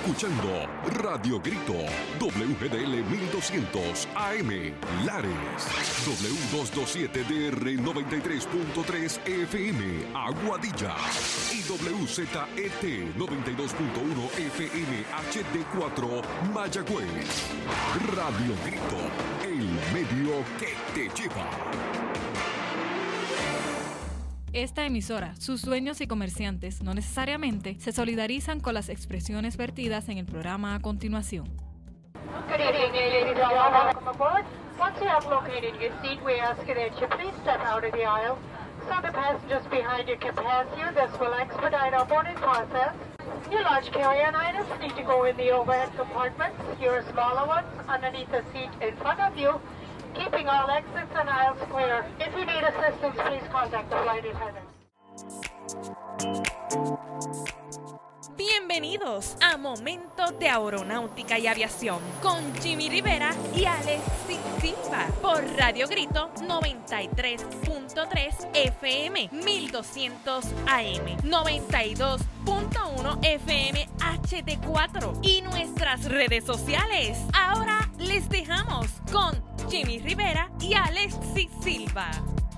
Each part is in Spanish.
escuchando Radio Grito, WGDL 1200 AM, Lares, W227DR 93.3 FM, Aguadilla, y WZET 92.1 FM HD4, Mayagüez. Radio Grito, el medio que te lleva. Esta emisora, sus dueños y comerciantes no necesariamente se solidarizan con las expresiones vertidas en el programa a continuación. Good evening, ladies and gentlemen. Welcome aboard. Once you have located your seat, we ask you that you please step out of the aisle so the passengers behind you can pass you. This will expedite our boarding process. Your large carry-on items need to go in the overhead compartments. Your smaller ones underneath the seat in front of you, keeping all exits and aisles clear. If you need assistance, please contact the flight attendant. Bienvenidos a Momentos de Aeronáutica y Aviación con Jimmy Rivera y Alexis Silva por Radio Grito 93.3 FM 1200 AM 92.1 FM HD4 y nuestras redes sociales. Ahora les dejamos con Jimmy Rivera y Alexis Silva.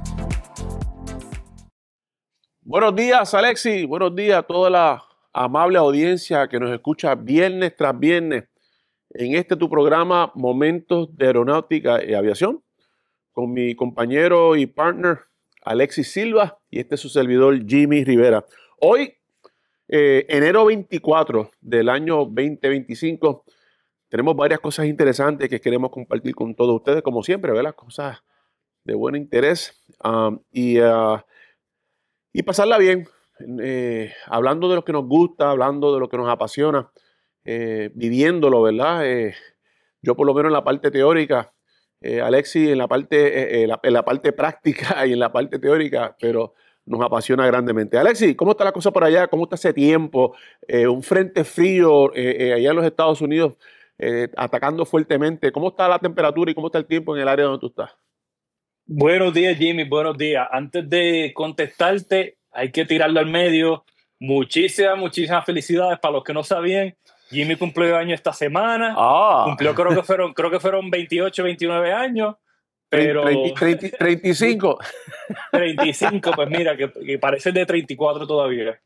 Buenos días, Alexis. Buenos días a toda la amable audiencia que nos escucha viernes tras viernes en tu programa Momentos de Aeronáutica y Aviación con mi compañero y partner Alexis Silva y su servidor Jimmy Rivera. Hoy, enero 24 del año 2025, tenemos varias cosas interesantes que queremos compartir con todos ustedes, como siempre, ¿verdad? Cosas de buen interés y pasarla bien. Hablando de lo que nos gusta, hablando de lo que nos apasiona, viviéndolo, ¿verdad? Yo por lo menos en la parte teórica, Alexis en la parte práctica y en la parte teórica, pero nos apasiona grandemente. Alexis, ¿cómo está la cosa por allá? ¿Cómo está ese tiempo? Un frente frío allá en los Estados Unidos atacando fuertemente. ¿Cómo está la temperatura y cómo está el tiempo en el área donde tú estás? Buenos días, Jimmy. Buenos días. Antes de contestarte, hay que tirarlo al medio. Muchísimas felicidades para los que no sabían. Jimmy cumplió años esta semana. Cumplió, creo que fueron 28, 29 años. Pero 35. 35, pues mira, que parece de 34 todavía.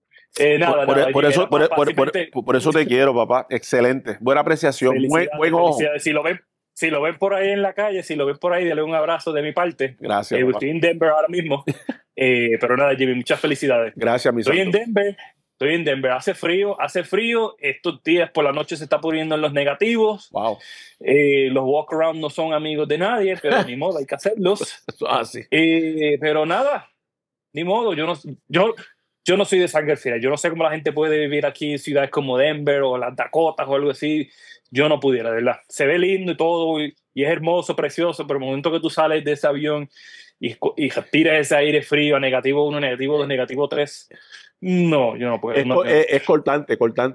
Por eso te quiero, papá. Excelente. Buena apreciación. Buen ojo. Si lo ven por ahí en la calle, si lo ven por ahí, dale un abrazo de mi parte. Gracias. Estoy en Denver ahora mismo. Pero nada, Jimmy, muchas felicidades. Gracias, mi santo. Estoy en Denver. Hace frío. Estos días por la noche se está poniendo en los negativos. Wow. Los walk-around no son amigos de nadie, pero ni modo, hay que hacerlos. Sí. Pero nada, ni modo. Yo no soy de sangre fría. Yo no sé cómo la gente puede vivir aquí en ciudades como Denver o las Dakotas o algo así. Yo no pudiera, de verdad. Se ve lindo y todo, y es hermoso, precioso, pero el momento que tú sales de ese avión y respiras ese aire frío a negativo 1, negativo 2, negativo 3, no, yo no puedo. Es cortante, corta,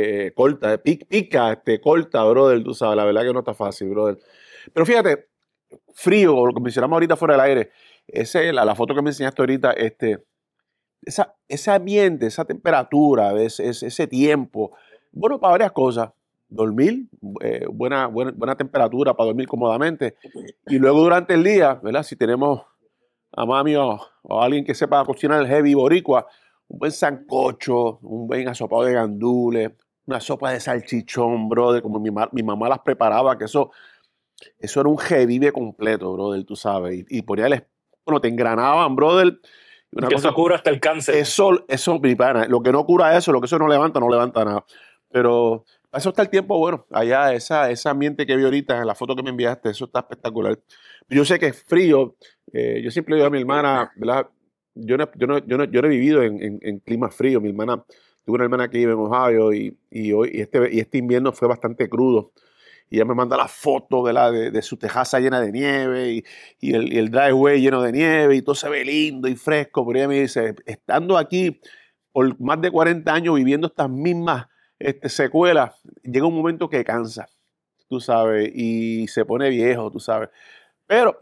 corta, brother, tú sabes, la verdad que no está fácil, brother. Pero fíjate, frío, lo que mencionamos ahorita fuera del aire, la foto que me enseñaste ahorita, ese ambiente, esa temperatura, ese tiempo, bueno, para varias cosas. Dormir, buena temperatura para dormir cómodamente. Y luego durante el día, ¿verdad? Si tenemos a mami o alguien que sepa cocinar el heavy boricua, un buen sancocho, un buen asopado de gandules, una sopa de salchichón, brother, como mi mamá las preparaba, que eso era un heavy completo, brother, tú sabes. Y ponía te engranaban, brother. Eso cura hasta el cáncer. Eso, mi pana, lo que no cura eso, lo que eso no levanta nada. Pero eso está el tiempo bueno. Allá, ese ambiente que vi ahorita en la foto que me enviaste, eso está espectacular. Yo sé que es frío. Yo siempre digo a mi hermana, ¿verdad? Yo no he vivido en climas fríos. Mi hermana, tuve una hermana que vive en Ohio y este invierno fue bastante crudo. Y ella me manda la foto, ¿verdad? de su tejaza llena de nieve y el driveway lleno de nieve y todo se ve lindo y fresco. Pero ella me dice, estando aquí por más de 40 años viviendo estas mismas secuelas, llega un momento que cansa, tú sabes, y se pone viejo, tú sabes. Pero,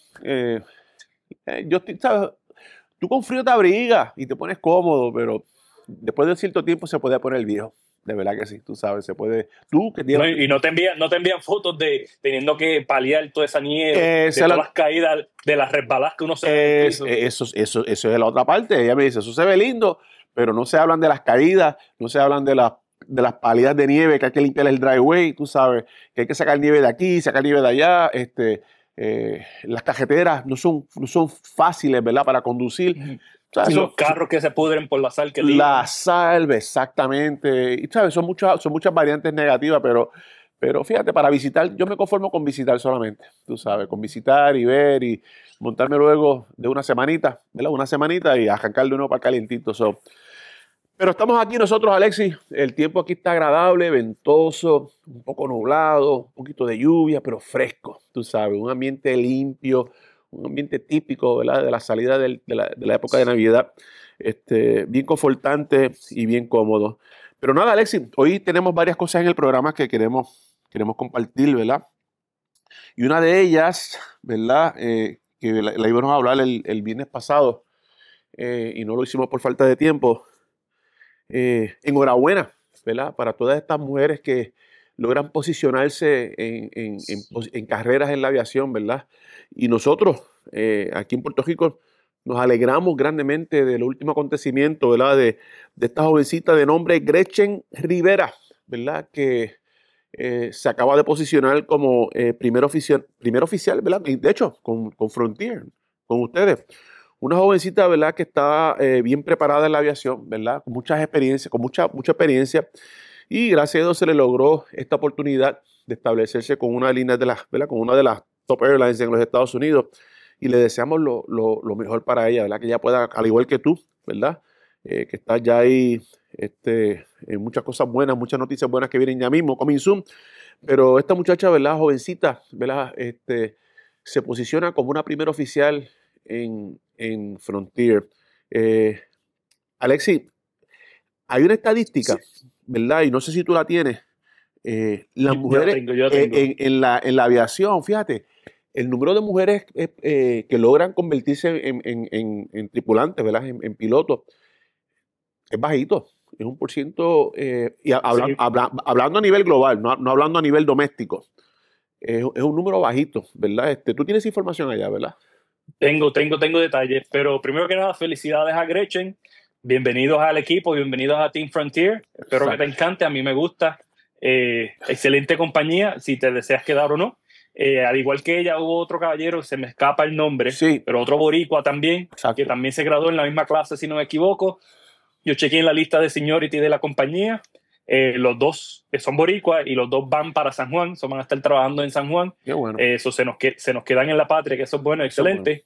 ¿sabes? Tú con frío te abrigas y te pones cómodo, pero después de cierto tiempo se puede poner viejo. de verdad que sí, tú sabes, se puede. Tú que No, tienes. y no te envían fotos de teniendo que paliar toda esa nieve, de Esa es todas la- las caídas, de las resbaladas que uno se ve en el piso. Eso es la otra parte. Ella me dice, eso se ve lindo, pero no se hablan de las caídas, no se hablan de las palidas de nieve, que hay que limpiar el driveway, tú sabes, que hay que sacar nieve de aquí, sacar nieve de allá. Las cajeteras no son fáciles, ¿verdad? Para conducir. O sea, Y los carros que se pudren por la sal que tiran. la salve, exactamente. Y sabes, son muchas variantes negativas, pero fíjate, para visitar, yo me conformo con visitar solamente, tú sabes, con visitar y ver y montarme luego de una semanita, ¿verdad? Una semanita y arrancar de nuevo para calientito. Pero estamos aquí nosotros, Alexis. El tiempo aquí está agradable, ventoso, un poco nublado, un poquito de lluvia, pero fresco, tú sabes, un ambiente limpio, un ambiente típico, ¿verdad? De la salida de la época de Navidad, bien confortante y bien cómodo. Pero nada, Alexis, hoy tenemos varias cosas en el programa que queremos compartir, ¿verdad? Y una de ellas, ¿verdad? Que la íbamos a hablar el viernes pasado y no lo hicimos por falta de tiempo. Enhorabuena, ¿verdad? Para todas estas mujeres que logran posicionarse en carreras en la aviación, ¿verdad? Y nosotros, aquí en Puerto Rico, nos alegramos grandemente del último acontecimiento, ¿verdad? De esta jovencita de nombre Gretchen Rivera, ¿verdad? Que se acaba de posicionar como primer oficial, ¿verdad? Y de hecho, con Frontier, con ustedes. Una jovencita, ¿verdad? Que está bien preparada en la aviación, ¿verdad? Con mucha experiencia. Y gracias a Dios se le logró esta oportunidad de establecerse con una línea ¿verdad? Con una de las top airlines en los Estados Unidos. Y le deseamos lo mejor para ella, ¿verdad? Que ella pueda, al igual que tú, ¿verdad? Que estás ya ahí en muchas cosas buenas, muchas noticias buenas que vienen ya mismo, coming soon. Pero esta muchacha, ¿verdad? Jovencita, ¿verdad? Se posiciona como una primera oficial en Frontier. Alexis, hay una estadística, ¿verdad? Y no sé si tú la tienes. Las mujeres yo tengo. en la aviación, fíjate, el número de mujeres que logran convertirse en tripulantes, ¿verdad? En pilotos, es bajito. Es 1%, y hablando a nivel global, no hablando a nivel doméstico. Es un número bajito, ¿verdad? Tú tienes información allá, ¿verdad? Tengo detalles, pero primero que nada, felicidades a Gretchen. Bienvenidos al equipo, bienvenidos a Team Frontier. Espero que te encante, a mí me gusta. Excelente compañía, si te deseas quedar o no. Al igual que ella, hubo otro caballero, se me escapa el nombre, sí, pero otro boricua también, exacto, que también se graduó en la misma clase, si no me equivoco. Yo chequeé en la lista de seniority de la compañía. Los dos son boricuas y los dos van para San Juan, van a estar trabajando en San Juan. Qué bueno. Eso se nos quedan en la patria, que eso es bueno, excelente.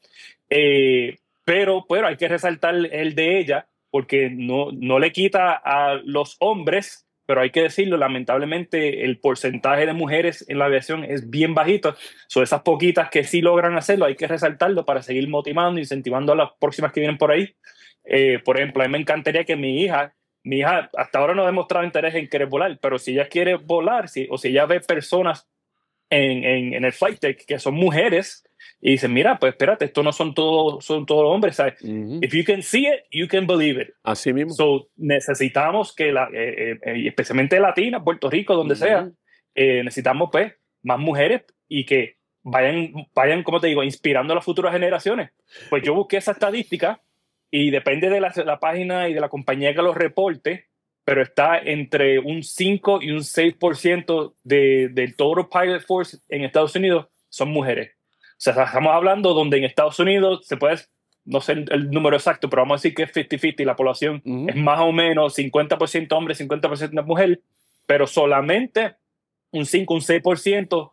Pero hay que resaltar el de ella, porque no le quita a los hombres, pero hay que decirlo, lamentablemente el porcentaje de mujeres en la aviación es bien bajito. Son esas poquitas que sí logran hacerlo, hay que resaltarlo para seguir motivando, incentivando a las próximas que vienen por ahí. Por ejemplo, a mí me encantaría que mi hija hasta ahora no ha demostrado interés en querer volar, pero si ella quiere volar, o si ella ve personas en el flight deck que son mujeres y dicen, mira, pues espérate, estos no son todos hombres, ¿sabes? If you can see it, you can believe it. Así mismo. So, necesitamos que, especialmente Latina, Puerto Rico, donde sea, necesitamos pues más mujeres y que vayan, como te digo, inspirando a las futuras generaciones. Pues yo busqué esa estadística y depende de la página y de la compañía que los reporte, pero está entre un 5 y un 6% del total pilot force en Estados Unidos son mujeres. O sea, estamos hablando donde en Estados Unidos se puede, no sé el número exacto, pero vamos a decir que es 50-50, la población es más o menos 50% hombre, 50% mujer, pero solamente un 5, un 6%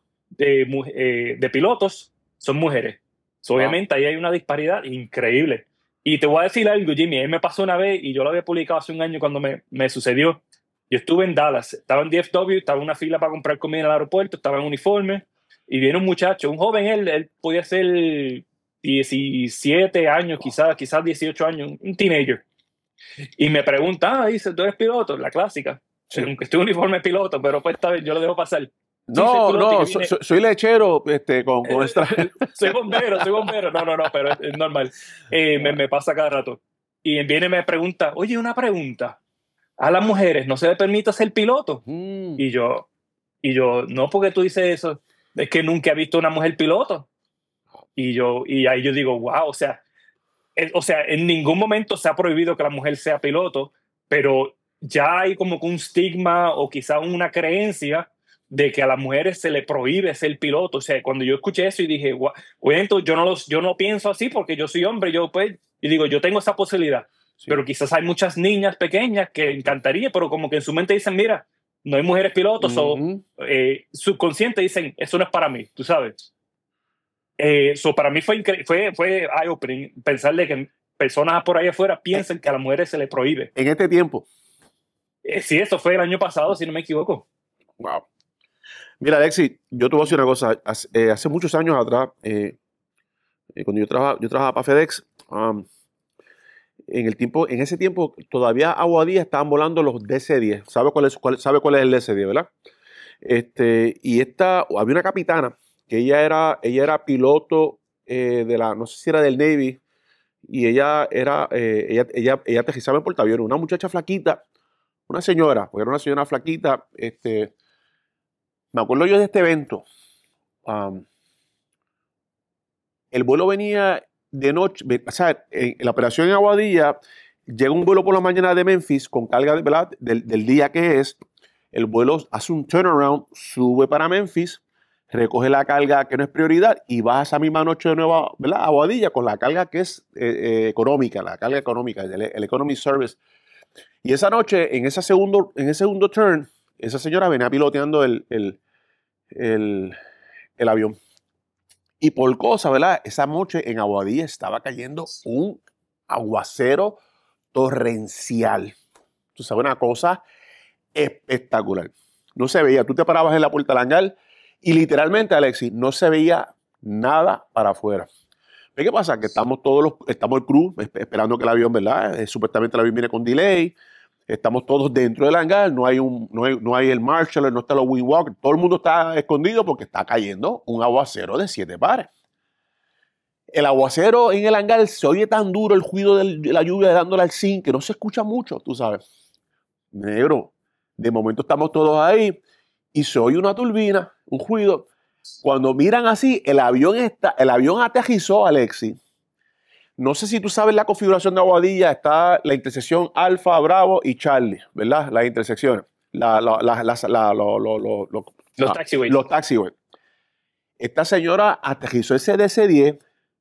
de pilotos son mujeres. So, obviamente ahí hay una disparidad increíble. Y te voy a decir algo, Jimmy, a mí me pasó una vez y yo lo había publicado hace un año cuando me sucedió. Yo estuve en Dallas, estaba en DFW, estaba en una fila para comprar comida en el aeropuerto, estaba en uniforme y viene un muchacho, un joven, él podía ser 17 años, quizás 18 años, un teenager. Y me pregunta, dice, ¿tú eres piloto? La clásica. Sí. Aunque estoy en uniforme piloto, pero pues esta vez yo lo dejo pasar. No, soy lechero con extra. soy bombero. No, pero es normal. Me pasa cada rato. Y viene y me pregunta, oye, una pregunta. a las mujeres no se les permite ser piloto. Mm. Y yo, no, porque tú dices eso, es que nunca he visto una mujer piloto. Y ahí yo digo, wow, o sea, en ningún momento se ha prohibido que la mujer sea piloto, pero ya hay como que un estigma o quizá una creencia de que a las mujeres se le prohíbe ser piloto. O sea, cuando yo escuché eso y dije, wow, entonces yo no pienso así porque yo soy hombre, y digo, yo tengo esa posibilidad. Sí. Pero quizás hay muchas niñas pequeñas que encantaría, pero como que en su mente dicen, mira, no hay mujeres pilotos, o subconsciente dicen, eso no es para mí, tú sabes. Para mí fue eye-opening pensar de que personas por ahí afuera piensen que a las mujeres se les prohíbe. En este tiempo. Sí, eso fue el año pasado, si no me equivoco. Wow. Mira, Alexis, yo te voy a decir una cosa. Hace muchos años atrás, cuando yo trabajaba para FedEx, en ese tiempo todavía Aguadilla estaban volando los DC-10. ¿Sabe cuál es el DC-10, verdad? Y había una capitana que ella era piloto no sé si era del Navy, y ella aterrizaba en portaaviones. Una muchacha flaquita, una señora, porque era una señora flaquita. Me acuerdo yo de este evento. El vuelo venía de noche, o sea, en la operación en Aguadilla, llega un vuelo por la mañana de Memphis con carga, ¿verdad? Del día que es. El vuelo hace un turnaround, sube para Memphis, recoge la carga que no es prioridad y va esa misma noche de nuevo, ¿verdad? A Aguadilla con la carga que es económica, la carga económica, el Economy Service. Y esa noche, en ese segundo turn, esa señora venía piloteando el avión. Y por cosa, ¿verdad? Esa noche en Aguadilla estaba cayendo un aguacero torrencial. Tú sabes, una cosa espectacular. No se veía. Tú te parabas en la puerta del hangar y literalmente, Alexis, no se veía nada para afuera. ¿Qué pasa? Que estamos el crew esperando que el avión, ¿verdad? Supuestamente el avión viene con delay. Estamos todos dentro del hangar, no hay el marshal, no está los windwalkers, todo el mundo está escondido porque está cayendo un aguacero de 7 pares. El aguacero en el hangar se oye tan duro el ruido de la lluvia dándole al zinc que no se escucha mucho, tú sabes. Negro, de momento estamos todos ahí y se oye una turbina, un ruido. Cuando miran así, el avión aterrizó, Alexis. No sé si tú sabes la configuración de Aguadilla, está la intersección Alfa, Bravo y Charlie, ¿verdad? Las intersecciones. Los taxiways. Los taxiways. Esta señora aterrizó ese DC-10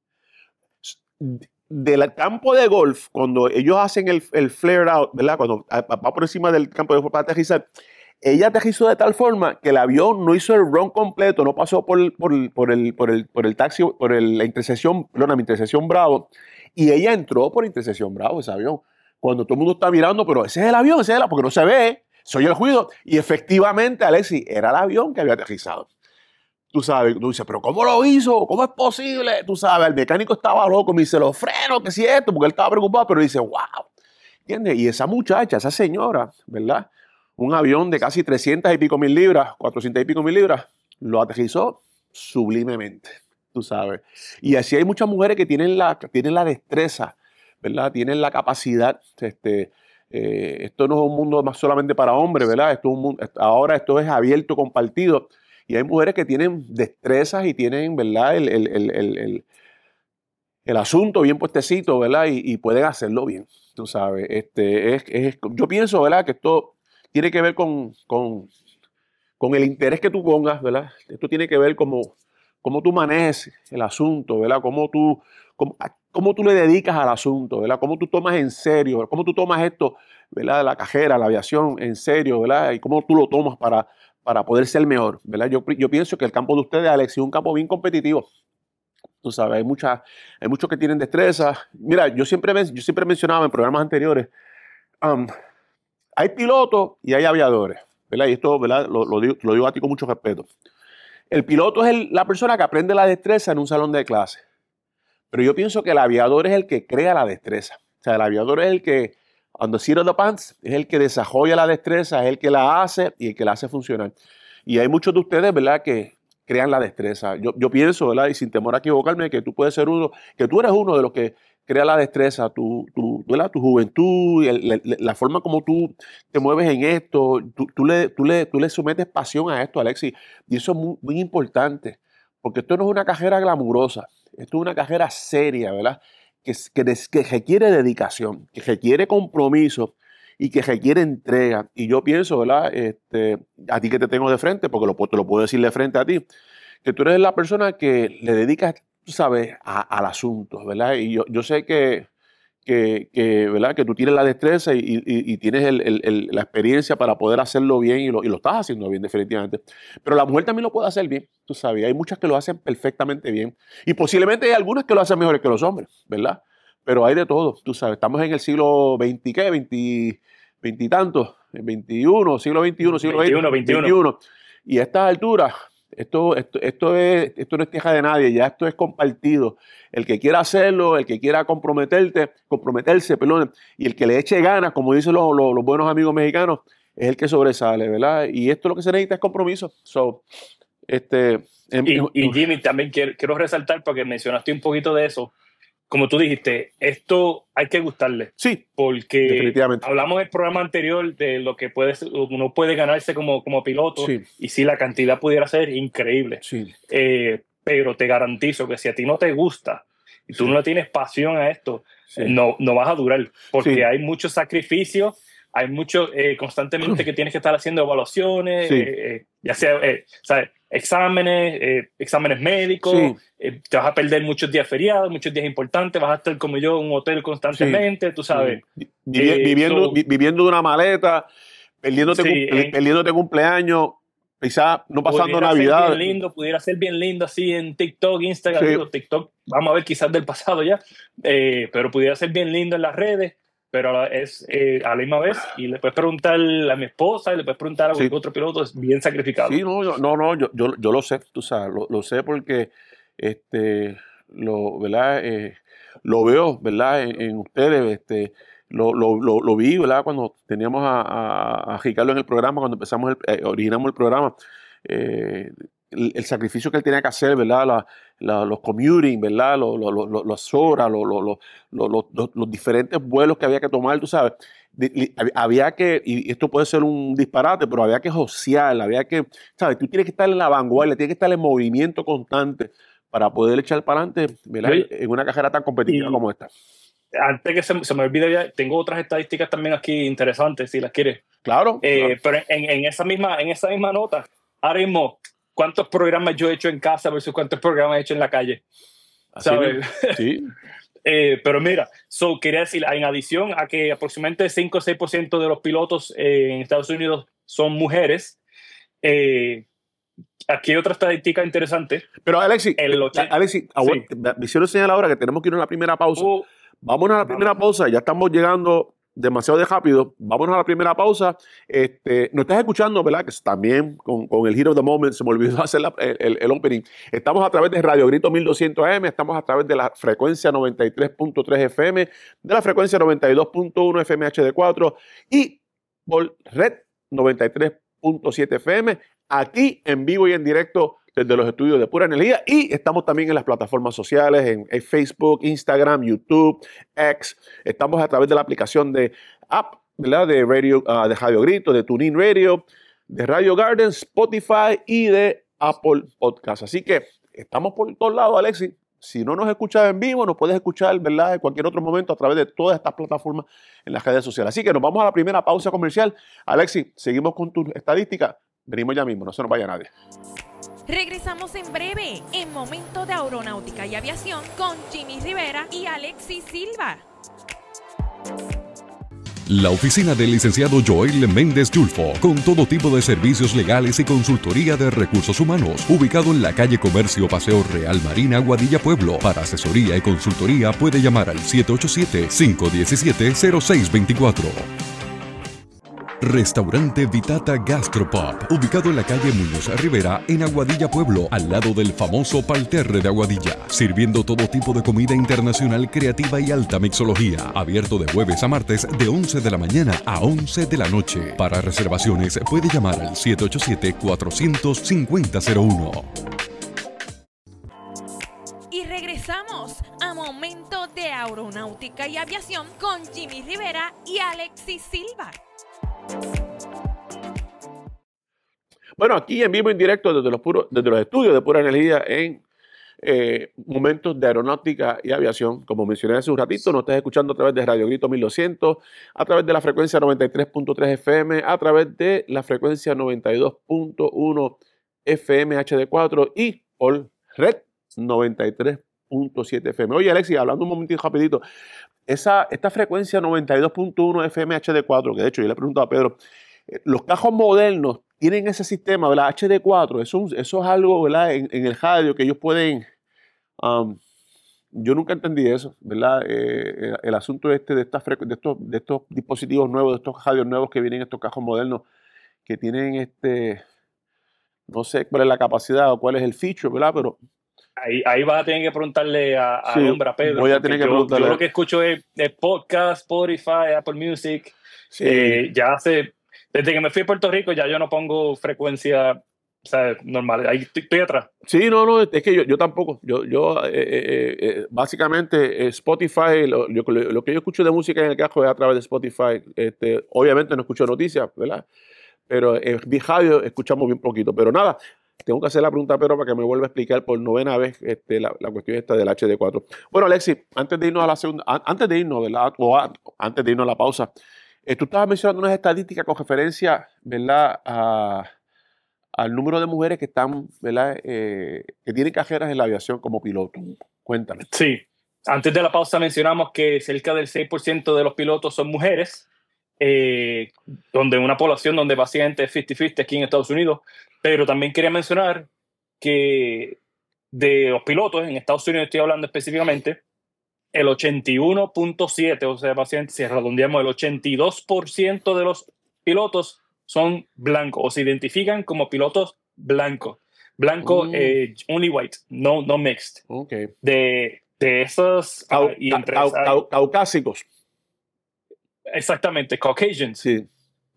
del campo de golf, cuando ellos hacen el flare out, ¿verdad? Cuando va por encima del campo de golf para aterrizar, ella aterrizó de tal forma que el avión no hizo el run completo, no pasó por la intersección Bravo, y ella entró por intersección Bravo, ese avión. Cuando todo el mundo está mirando, pero ese es el avión, porque no se ve, se oye el ruido, y efectivamente, Alexis, era el avión que había aterrizado. Tú sabes, tú dices, pero ¿cómo lo hizo? ¿Cómo es posible? Tú sabes, el mecánico estaba loco, me dice, los frenos, que si esto, porque él estaba preocupado, pero dice, wow, ¿entiendes? Y esa muchacha, esa señora, ¿verdad? Un avión de casi 300 y pico mil libras, 400 y pico mil libras, lo aterrizó sublimemente, tú sabes. Y así hay muchas mujeres que tienen la destreza, ¿verdad? Tienen la capacidad. Esto no es un mundo más solamente para hombres, ¿verdad? Ahora esto es abierto, compartido. Y hay mujeres que tienen destrezas y tienen, ¿verdad? El asunto bien puestecito, ¿verdad? Y pueden hacerlo bien, tú sabes. Yo pienso, ¿verdad? Que esto tiene que ver con el interés que tú pongas, ¿verdad? Esto tiene que ver cómo tú manejes el asunto, ¿verdad? Cómo tú le dedicas al asunto, ¿verdad? Cómo tú tomas en serio, cómo tú tomas esto, ¿verdad? La carrera, la aviación en serio, ¿verdad? Y cómo tú lo tomas para poder ser mejor, ¿verdad? Yo pienso que el campo de ustedes, Alex, es un campo bien competitivo. Tú sabes, hay muchos que tienen destreza. Mira, yo siempre mencionaba en programas anteriores, hay pilotos y hay aviadores, ¿verdad? Y esto, ¿verdad? Lo digo a ti con mucho respeto. El piloto es la persona que aprende la destreza en un salón de clase. Pero yo pienso que el aviador es el que crea la destreza. O sea, el aviador es el que, on the seat of the pants, es el que desarrolla la destreza, es el que la hace y el que la hace funcionar. Y hay muchos de ustedes, ¿verdad?, que crean la destreza. Yo pienso, ¿verdad?, y sin temor a equivocarme, que tú puedes ser que tú eres uno de los que crea la destreza, tu juventud, la forma como tú te mueves en esto, tú le sometes pasión a esto, Alexis, y eso es muy, muy importante, porque esto no es una carrera glamurosa, esto es una carrera seria, ¿verdad? Que requiere dedicación, que requiere compromiso y que requiere entrega. Y yo pienso, ¿verdad? A ti que te tengo de frente, porque te lo puedo decir de frente a ti, que tú eres la persona que le dedicas, tú sabes, al asunto, ¿verdad? Y yo sé que ¿verdad? Que tú tienes la destreza y tienes la experiencia para poder hacerlo bien y lo estás haciendo bien, definitivamente. Pero la mujer también lo puede hacer bien, tú sabes. Hay muchas que lo hacen perfectamente bien y posiblemente hay algunas que lo hacen mejor que los hombres, ¿verdad? Pero hay de todo, tú sabes. Estamos en el siglo XX, ¿qué? 20 y tantos, 21, siglo XXI, siglo XXI. Y a estas alturas, esto no es queja de nadie, ya esto es compartido. El que quiera hacerlo, el que quiera comprometerse, perdón, y el que le eche ganas, como dicen los buenos amigos mexicanos, es el que sobresale, ¿verdad? Y esto lo que se necesita es compromiso. Y Jimmy, también quiero resaltar, porque mencionaste un poquito de eso. Como tú dijiste, esto hay que gustarle. Sí, porque definitivamente. Hablamos en el programa anterior de lo que uno puede ganarse como piloto, sí. Y si la cantidad pudiera ser increíble. Sí. Pero te garantizo que si a ti no te gusta y tú no le tienes pasión a esto, sí. no vas a durar, porque sí. hay mucho sacrificio, hay mucho constantemente que tienes que estar haciendo evaluaciones, sí. ya sea ¿sabes? Exámenes médicos, sí. Te vas a perder muchos días feriados, muchos días importantes, vas a estar como yo en un hotel constantemente, sí. Tú sabes. Viviendo de una maleta, perdiéndote cumpleaños, quizás no pasando Navidad. Pudiera ser bien lindo así en TikTok, Instagram, sí. TikTok, vamos a ver quizás del pasado ya, pero pudiera ser bien lindo en las redes. Pero es a la misma vez, y le puedes preguntar a mi esposa y le puedes preguntar a sí. Otro piloto, es bien sacrificado. Sí, yo lo sé, tú sabes, lo sé porque ¿verdad? Lo veo, ¿verdad? En ustedes, lo vi, ¿verdad? Cuando teníamos a Ricardo en el programa, cuando originamos el programa, el sacrificio que él tenía que hacer, ¿verdad? Los commuting, ¿verdad? Las horas, los diferentes vuelos que había que tomar, tú sabes. Había que, y esto puede ser un disparate, pero había que josear, había que, ¿sabes? Tú tienes que estar en la vanguardia, tienes que estar en movimiento constante para poder echar para adelante, ¿verdad? En una carrera tan competitiva como esta. Antes que se me olvide ya, tengo otras estadísticas también aquí interesantes, si las quieres. Claro. Pero en esa misma nota, ahora mismo, ¿cuántos programas yo he hecho en casa versus cuántos programas he hecho en la calle? ¿Sabes? Sí. Pero mira, quería decir, en adición a que aproximadamente 5 o 6% de los pilotos en Estados Unidos son mujeres, aquí hay otra estadística interesante. Pero Alexis, me hicieron señalar ahora que tenemos que ir a la primera pausa. Vámonos a la primera pausa, ya estamos llegando demasiado de rápido. Vámonos a la primera pausa. Nos estás escuchando, ¿verdad? Que también con el Hit of the Moment se me olvidó hacer el opening. Estamos a través de Radio Grito 1200 AM, estamos a través de la frecuencia 93.3 FM, de la frecuencia 92.1 FM HD4 y por Red 93.7 FM, aquí en vivo y en directo desde los estudios de Pura Energía, y estamos también en las plataformas sociales, en Facebook, Instagram, YouTube, X. Estamos a través de la aplicación de app, ¿verdad? De Radio Grito, de TuneIn Radio, de Radio Garden, Spotify y de Apple Podcast. Así que estamos por todos lados, Alexis. Si no nos escuchas en vivo, nos puedes escuchar, ¿verdad? En cualquier otro momento a través de todas estas plataformas en las redes sociales. Así que nos vamos a la primera pausa comercial. Alexis, seguimos con tu estadística. Venimos ya mismo, no se nos vaya nadie. Regresamos en breve, en Momento de Aeronáutica y Aviación, con Jimmy Rivera y Alexis Silva. La oficina del licenciado Joel Méndez Yulfo, con todo tipo de servicios legales y consultoría de recursos humanos, ubicado en la calle Comercio Paseo Real Marina, Aguadilla, Pueblo. Para asesoría y consultoría puede llamar al 787-517-0624. Restaurante Vitata Gastropub, ubicado en la calle Muñoz Rivera, en Aguadilla, Pueblo, al lado del famoso Parterre de Aguadilla, sirviendo todo tipo de comida internacional creativa y alta mixología, abierto de jueves a martes de 11 de la mañana a 11 de la noche. Para reservaciones puede llamar al 787-400-5001. Y regresamos a Momentos de Aeronáutica y Aviación con Jimmy Rivera y Alexis Silva. Bueno, aquí en vivo, en directo, desde los estudios de Pura Energía en Momentos de Aeronáutica y Aviación. Como mencioné hace un ratito, nos estás escuchando a través de Radio Grito 1200, a través de la frecuencia 93.3 FM, a través de la frecuencia 92.1 FM HD4 y por Red 93.7 FM. Oye, Alexis, hablando un momentito rapidito, esta frecuencia 92.1 FM HD4, que de hecho yo le he preguntado a Pedro, los cajos modernos tienen ese sistema, ¿verdad? HD4, eso es algo, ¿verdad? En el radio que ellos pueden... yo nunca entendí eso, ¿verdad? El asunto de estos dispositivos nuevos, de estos radios nuevos que vienen, estos cajos modernos, que tienen no sé cuál es la capacidad o cuál es el feature, ¿verdad? Pero... Ahí vas a tener que preguntarle a hombre, a Pedro. Voy a tener que preguntarle. Yo lo que escucho es podcast, Spotify, Apple Music. Sí. Desde que me fui a Puerto Rico ya yo no pongo frecuencia, o sea, normal. Ahí estoy atrás. Sí, no, es que yo tampoco. Básicamente Spotify, lo que yo escucho de música en el carro es a través de Spotify. Obviamente no escucho noticias, ¿verdad? Pero en radio escuchamos bien poquito. Pero nada, tengo que hacer la pregunta a Pedro para que me vuelva a explicar por 9ª vez la cuestión esta del HD4. Bueno, Alexis, antes de irnos a la segunda, antes de irnos, ¿verdad? Antes de irnos a la pausa, tú estabas mencionando unas estadísticas con referencia, ¿verdad? Al número de mujeres que están, ¿verdad? Que tienen carreras en la aviación como piloto. Cuéntame. Sí. Antes de la pausa mencionamos que cerca del 6% de los pilotos son mujeres, donde una población donde básicamente es 50-50 aquí en Estados Unidos. Pero también quería mencionar que de los pilotos, en Estados Unidos estoy hablando específicamente, el 81.7%, o sea, básicamente si redondeamos, el 82% de los pilotos son blancos o se identifican como pilotos blancos. Blanco, only white, no mixed. Okay. De esos... caucásicos. Exactamente, Caucasians. Sí.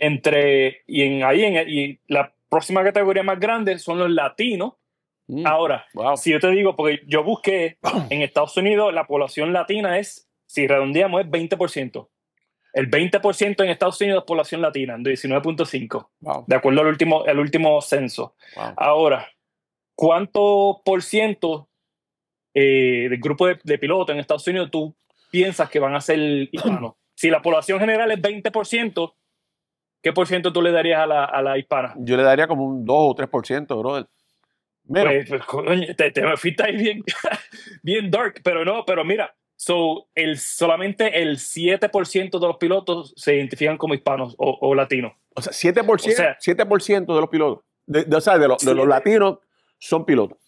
Y la próxima categoría más grande son los latinos. Ahora, wow. Si yo te digo, porque yo busqué en Estados Unidos, la población latina si redondeamos, es 20%. El 20% en Estados Unidos es población latina, 19.5%, wow. De acuerdo al último censo. Wow. Ahora, ¿cuánto por ciento del grupo de pilotos en Estados Unidos tú piensas que van a ser hispanos? Si la población general es 20%, ¿qué por ciento tú le darías a la hispana? Yo le daría como un 2 o 3%, brother. Pues, coño, te me fuiste ahí bien dark, pero mira, solamente el 7% de los pilotos se identifican como hispanos o latinos. O sea, 7% de los pilotos, de los latinos son pilotos.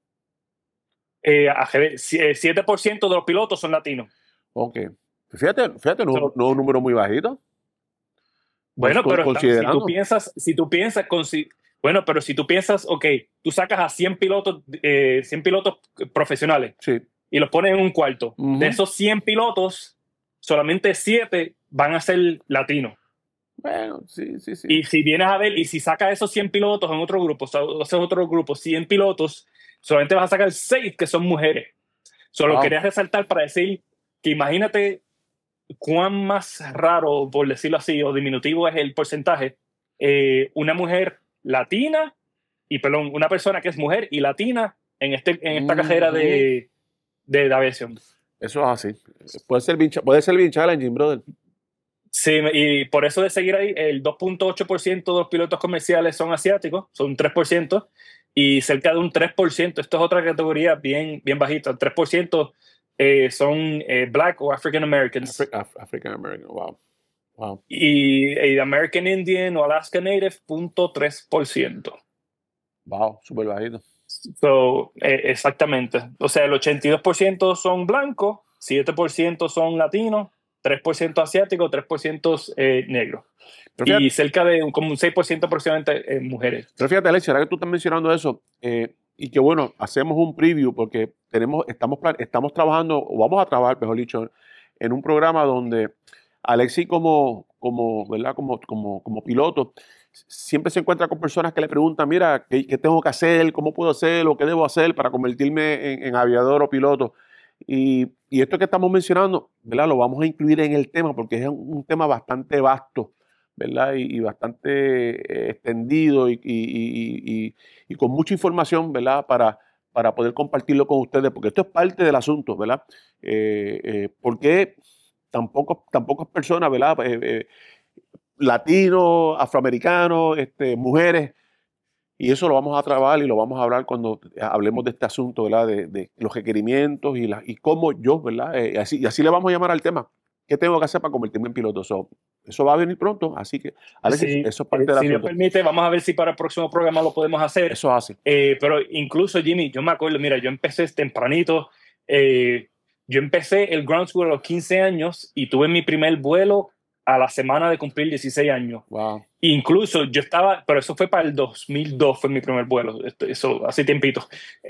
7% de los pilotos son latinos. Ok. Fíjate, no es un número muy bajito. Bueno, pero considerando. si tú piensas, pero si tú piensas, ok, tú sacas a 100 pilotos profesionales, sí, y los pones en un cuarto. Uh-huh. De esos 100 pilotos, solamente 7 van a ser latinos. Bueno, sí. Y si vienes a ver, y si sacas esos 100 pilotos en otro grupo, 100 pilotos, solamente vas a sacar 6 que son mujeres. Solo quería resaltar para decir que imagínate cuán más raro, por decirlo así, o diminutivo es el porcentaje. Una mujer latina, una persona que es mujer y latina en esta carrera de aviación. Eso es así. Puede ser bien challenging, brother. Sí, y por eso de seguir ahí, el 2.8% de los pilotos comerciales son asiáticos, son 3%, y cerca de un 3%, esto es otra categoría bien bajita, el 3% son Black o African Americans. African American, wow. Y American Indian o Alaska Native, 0.3%. Wow, súper bajito. Exactamente. O sea, el 82% son blancos, 7% son latinos, 3% asiáticos, 3% negros. Y cerca de como un 6% aproximadamente mujeres. Pero fíjate, Alexis, ahora que tú estás mencionando eso, y que bueno, hacemos un preview porque estamos trabajando, o vamos a trabajar, mejor dicho, en un programa donde Alexis como piloto siempre se encuentra con personas que le preguntan, mira, ¿qué tengo que hacer? ¿Cómo puedo hacer? ¿O qué debo hacer para convertirme en aviador o piloto? Y esto que estamos mencionando, ¿verdad? Lo vamos a incluir en el tema porque es un tema bastante vasto, ¿verdad? Y bastante extendido y con mucha información, ¿verdad? Para poder compartirlo con ustedes, porque esto es parte del asunto, ¿verdad? Porque tan pocas personas, ¿verdad? Latinos, afroamericanos, mujeres, y eso lo vamos a trabajar y lo vamos a hablar cuando hablemos de este asunto, ¿verdad? De los requerimientos y cómo yo, ¿verdad? Y así le vamos a llamar al tema. ¿Qué tengo que hacer para convertirme en piloto? Eso va a venir pronto, así que, Alexis, Sí, eso es parte del si asunto. nos permite, vamos a ver si para el próximo programa lo podemos hacer. Eso hace. Pero incluso, Jimmy, yo me acuerdo, mira, yo empecé tempranito. Yo empecé el ground school a los 15 años y tuve mi primer vuelo a la semana de cumplir 16 años. Wow. Incluso yo estaba, pero eso fue para el 2002, fue mi primer vuelo, eso hace tiempito.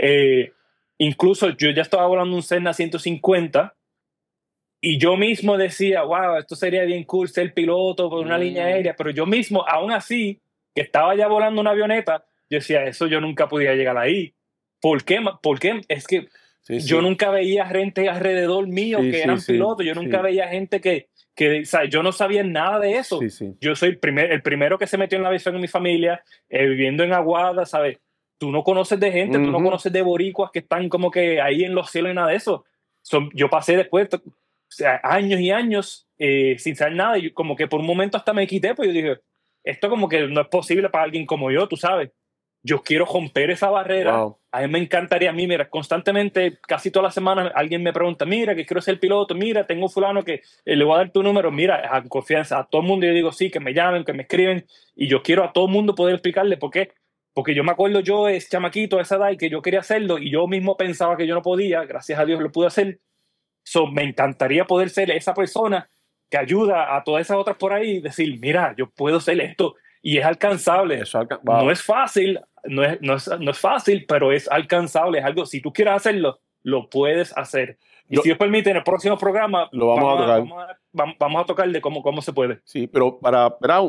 Incluso yo ya estaba volando un Cessna 150 y yo mismo decía, wow, esto sería bien cool ser piloto por una línea aérea, pero yo mismo, aún así, que estaba ya volando una avioneta, yo decía, eso yo nunca podía llegar ahí. ¿Por qué? Porque es que yo nunca veía gente alrededor mío que eran pilotos, yo nunca veía gente que o sea, yo no sabía nada de eso. Yo soy el primero que se metió en la aviación en mi familia, viviendo en Aguada, ¿sabes? Tú no conoces de gente, tú no conoces de boricuas que están como que ahí en los cielos y nada de eso. Yo pasé después, o sea, años y años sin saber nada y como que por un momento hasta me quité, pues yo dije, esto como que no es posible para alguien como yo, tú sabes. Yo quiero romper esa barrera. Wow. A mí me encantaría, mira, constantemente, casi todas las semanas, alguien me pregunta, mira, que quiero ser piloto, mira, tengo fulano que le voy a dar tu número, mira, a confianza, a todo el mundo yo digo, sí, que me llamen, que me escriben, y yo quiero a todo el mundo poder explicarle por qué. Porque yo me acuerdo yo, es chamaquito, a esa edad, y que yo quería hacerlo, y yo mismo pensaba que yo no podía, gracias a Dios lo pude hacer. Me encantaría poder ser esa persona que ayuda a todas esas otras por ahí y decir, mira, yo puedo hacer esto, y es alcanzable. No es fácil, no es fácil, pero es alcanzable, es algo, si tú quieres hacerlo, lo puedes hacer. Y si Dios permite, en el próximo programa lo vamos a tocar de cómo se puede. Sí, pero para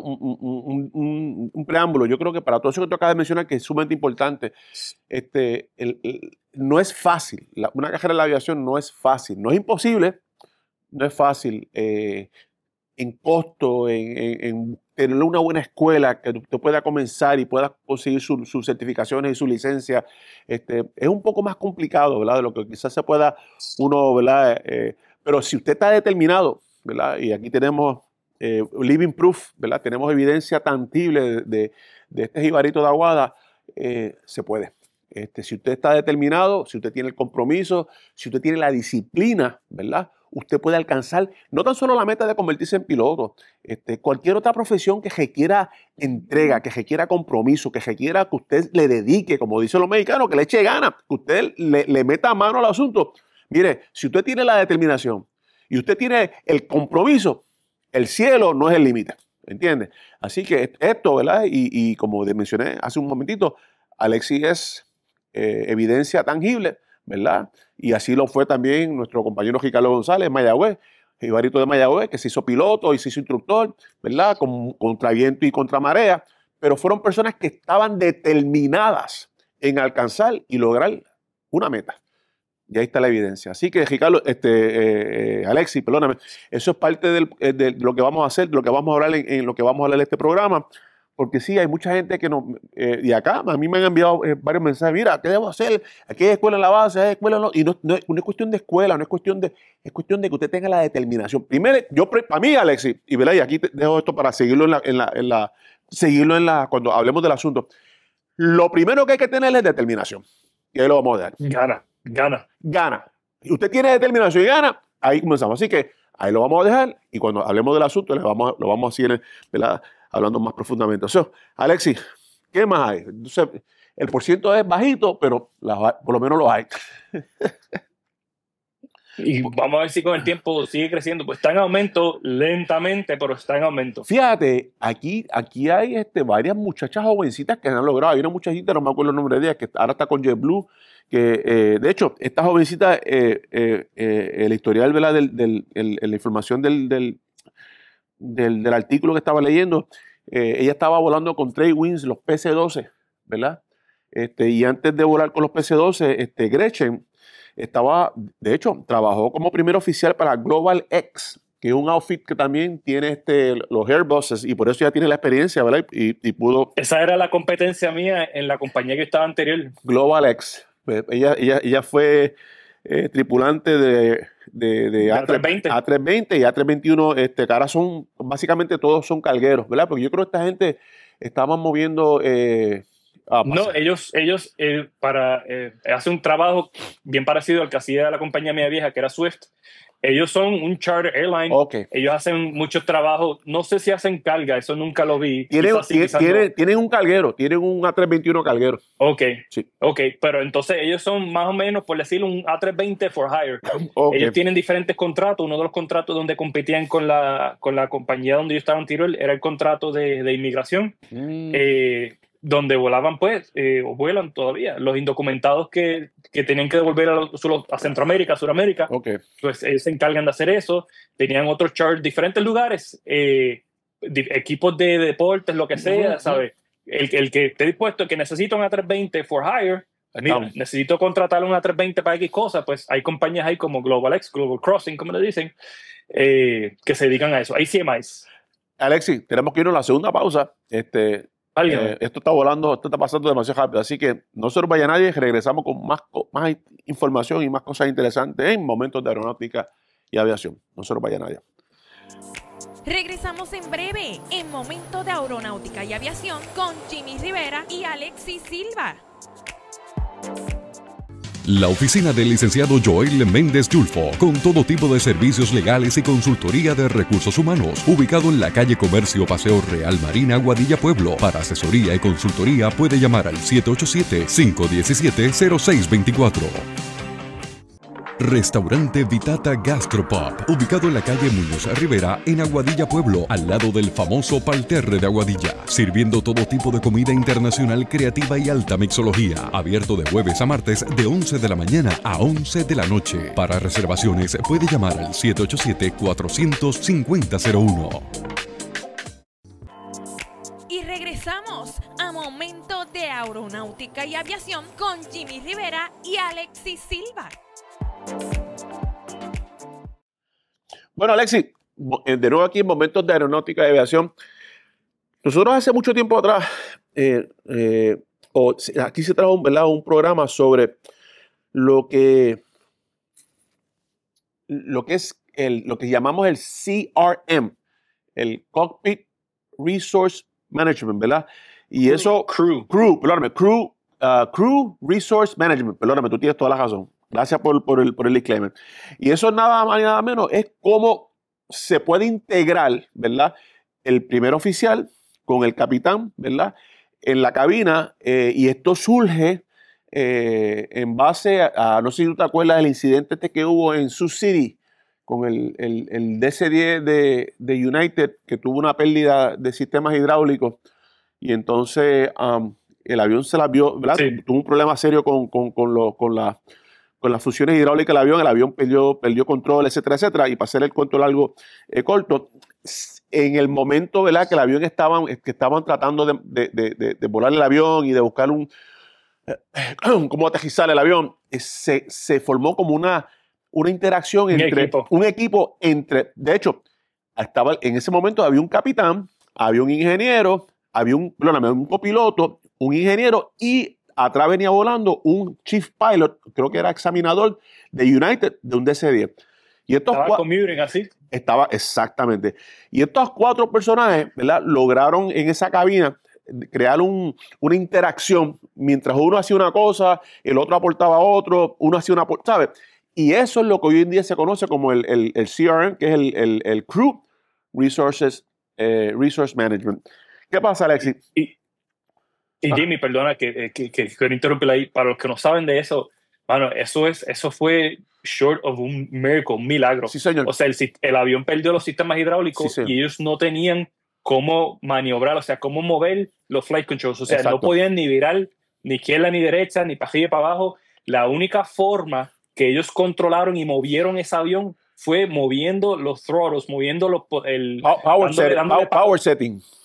un preámbulo, yo creo que para todo eso que tú acabas de mencionar, que es sumamente importante, no es fácil. Una carrera de la aviación no es fácil. No es imposible, no es fácil. En costo, en tener una buena escuela que usted pueda comenzar y pueda conseguir sus certificaciones y su licencia, es un poco más complicado, ¿verdad? De lo que quizás se pueda uno, ¿verdad? Pero si usted está determinado, ¿verdad? Y aquí tenemos living proof, ¿verdad? Tenemos evidencia tangible de este jibarito de Aguada, se puede. Si usted está determinado, si usted tiene el compromiso, si usted tiene la disciplina, ¿verdad? Usted puede alcanzar no tan solo la meta de convertirse en piloto, cualquier otra profesión que requiera entrega, que requiera compromiso, que requiera que usted le dedique, como dicen los mexicanos, que le eche ganas, que usted le meta mano al asunto. Mire, si usted tiene la determinación y usted tiene el compromiso, el cielo no es el límite, ¿entiende? Así que esto, ¿verdad? Y como mencioné hace un momentito, Alexis es evidencia tangible, ¿verdad? Y así lo fue también nuestro compañero Ricardo González, Mayagüez, jibarito de Mayagüez, que se hizo piloto y se hizo instructor, ¿verdad? Contra viento y contra marea, pero fueron personas que estaban determinadas en alcanzar y lograr una meta. Y ahí está la evidencia. Así que, Ricardo, Alexis, perdóname, eso es parte de lo que vamos a hacer, de lo que vamos a hablar en lo que vamos a hablar en este programa. Porque sí, hay mucha gente que no... y acá a mí me han enviado varios mensajes. Mira, ¿qué debo hacer? Aquí hay escuela en la base, hay escuela no. Y no es cuestión de escuela, no es cuestión de... Es cuestión de que usted tenga la determinación. Primero, para mí, Alexis, y aquí te dejo esto para seguirlo cuando hablemos del asunto. Lo primero que hay que tener es determinación. Y ahí lo vamos a dejar. Gana. Y usted tiene determinación y gana, ahí comenzamos. Así que ahí lo vamos a dejar y cuando hablemos del asunto lo vamos a seguir, ¿verdad?, hablando más profundamente. O sea, Alexis, ¿qué más hay? Entonces, el porciento es bajito, pero por lo menos lo hay. Y vamos a ver si con el tiempo sigue creciendo. Pues está en aumento lentamente, pero está en aumento. Fíjate, aquí hay varias muchachas jovencitas que han logrado. Hay una muchachita, no me acuerdo el nombre de ella, que ahora está con JetBlue, que de hecho, esta jovencita, el historial, ¿verdad?, la información del artículo que estaba leyendo, ella estaba volando con Trade Winds, los PC-12, ¿verdad? y antes de volar con los PC-12, Gretchen de hecho, trabajó como primer oficial para Global X, que es un outfit que también tiene los Airbuses, y por eso ya tiene la experiencia, ¿verdad? Y pudo... Esa era la competencia mía en la compañía que estaba anterior. Global X. Pues ella fue tripulante de A320. A320 y A321, que ahora son, básicamente todos son cargueros, ¿verdad? Porque yo creo que esta gente estaban moviendo... no, ellos hacen un trabajo bien parecido al que hacía la compañía mía vieja, que era Swift. Ellos son un charter airline. Okay. Ellos hacen muchos trabajos. No sé si hacen carga, eso nunca lo vi. Tienen un carguero, tienen un A321 carguero. Ok, sí. Ok, pero entonces ellos son más o menos, por decirlo, un A320 for hire. Okay. Ellos tienen diferentes contratos. Uno de los contratos donde competían con la compañía donde yo estaba en Tirol era el contrato de inmigración. Donde volaban, o vuelan todavía, los indocumentados que tenían que devolver a Centroamérica, a Sudamérica, okay. Pues ellos se encargan de hacer eso. Tenían otros charters, diferentes lugares, equipos de deportes, lo que sea, ¿sabes? El que esté dispuesto, el que necesita un A320 for hire, mira, necesito contratar un A320 para X cosas, pues hay compañías ahí como Global X, Global Crossing, como le dicen, que se dedican a eso. Hay CMIs. Alexis, tenemos que irnos a la segunda pausa. Esto está volando, esto está pasando demasiado rápido, así que no se nos vaya nadie, regresamos con más información y más cosas interesantes en Momentos de Aeronáutica y Aviación. No se nos vaya nadie. Regresamos en breve en Momentos de Aeronáutica y Aviación con Jimmy Rivera y Alexis Silva. La oficina del licenciado Joel Méndez Yulfo, con todo tipo de servicios legales y consultoría de recursos humanos, ubicado en la calle Comercio Paseo Real Marina, Aguadilla Pueblo. Para asesoría y consultoría puede llamar al 787-517-0624. Restaurante Vitata Gastropub, ubicado en la calle Muñoz Rivera, en Aguadilla Pueblo, al lado del famoso Parterre de Aguadilla, sirviendo todo tipo de comida internacional creativa y alta mixología, abierto de jueves a martes de 11 de la mañana a 11 de la noche. Para reservaciones puede llamar al 787-400-5001. Y regresamos a Momentos de Aeronáutica y Aviación con Jimmy Rivera y Alexis Silva. Bueno, Alexis, de nuevo aquí en Momentos de Aeronáutica y Aviación. Nosotros hace mucho tiempo atrás, aquí se trajo un programa sobre lo que es lo que llamamos el CRM, el Cockpit Resource Management, ¿verdad? Y eso... Crew Resource Management, perdóname, tú tienes toda la razón. Gracias por el disclaimer. Y eso nada más y nada menos es cómo se puede integrar, ¿verdad? El primer oficial con el capitán, ¿verdad? En la cabina, y esto surge en base a, no sé si tú te acuerdas del incidente que hubo en Sioux City con el DC-10 de United, que tuvo una pérdida de sistemas hidráulicos, y entonces el avión se la vio, ¿verdad? Sí. Tuvo un problema serio con las funciones hidráulicas del avión. El avión perdió control, etcétera, etcétera. Y para hacer el cuento largo, corto, en el momento, ¿verdad?, que el avión estaban tratando de volar el avión y de buscar cómo aterrizar el avión, se formó como una interacción entre un equipo entre, de hecho, en ese momento había un capitán, había un ingeniero, había un copiloto, un ingeniero, y atrás venía volando un chief pilot, creo que era examinador de United, de un DC-10. Y estaba commuting así. Estaba, exactamente. Y estos 4 personajes, ¿verdad?, lograron en esa cabina crear una interacción. Mientras uno hacía una cosa, el otro aportaba a otro, uno hacía una, ¿sabes? Y eso es lo que hoy en día se conoce como el CRM, que es el Crew Resource Management. ¿Qué pasa, Alexis? Y Jimmy, perdona que quiero interrumpir ahí. Para los que no saben de eso, bueno, eso fue short of un miracle, un milagro. Sí, señor. O sea, el avión perdió los sistemas hidráulicos, sí, y ellos no tenían cómo maniobrar, o sea, cómo mover los flight controls. O sea, exacto, no podían ni virar ni izquierda ni derecha, ni para arriba y para abajo. La única forma que ellos controlaron y movieron ese avión fue moviendo los throttles, moviendo power setting.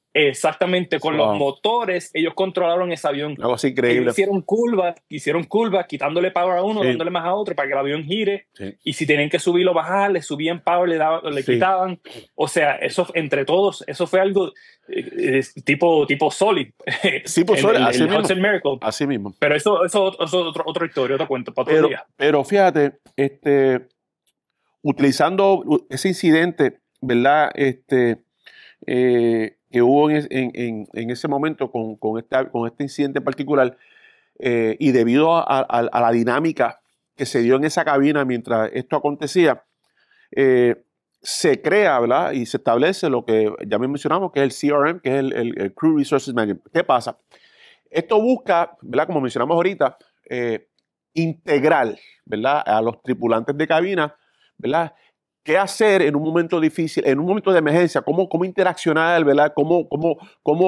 Exactamente, con los motores, ellos controlaron ese avión. Algo así increíble. Ellos hicieron curvas, quitándole power a uno, dándole más a otro para que el avión gire. Sí. Y si tenían que subirlo o bajar, le subían power, le quitaban. O sea, eso entre todos, eso fue algo tipo Solid. Tipo Solid, así mismo. Hudson Miracle. Así mismo. Pero eso es otra historia, otro cuento para otro día. Pero fíjate, utilizando ese incidente, ¿verdad? Que hubo en ese momento con este incidente en particular, y debido a la dinámica que se dio en esa cabina mientras esto acontecía, se crea, ¿verdad? Y se establece lo que ya mencionamos, que es el CRM, que es el Crew Resources Management. ¿Qué pasa? Esto busca, ¿verdad? Como mencionamos ahorita, integrar, ¿verdad? A los tripulantes de cabina, ¿verdad? ¿Qué hacer en un momento difícil, en un momento de emergencia? ¿Cómo interaccionar, ¿verdad? ¿Cómo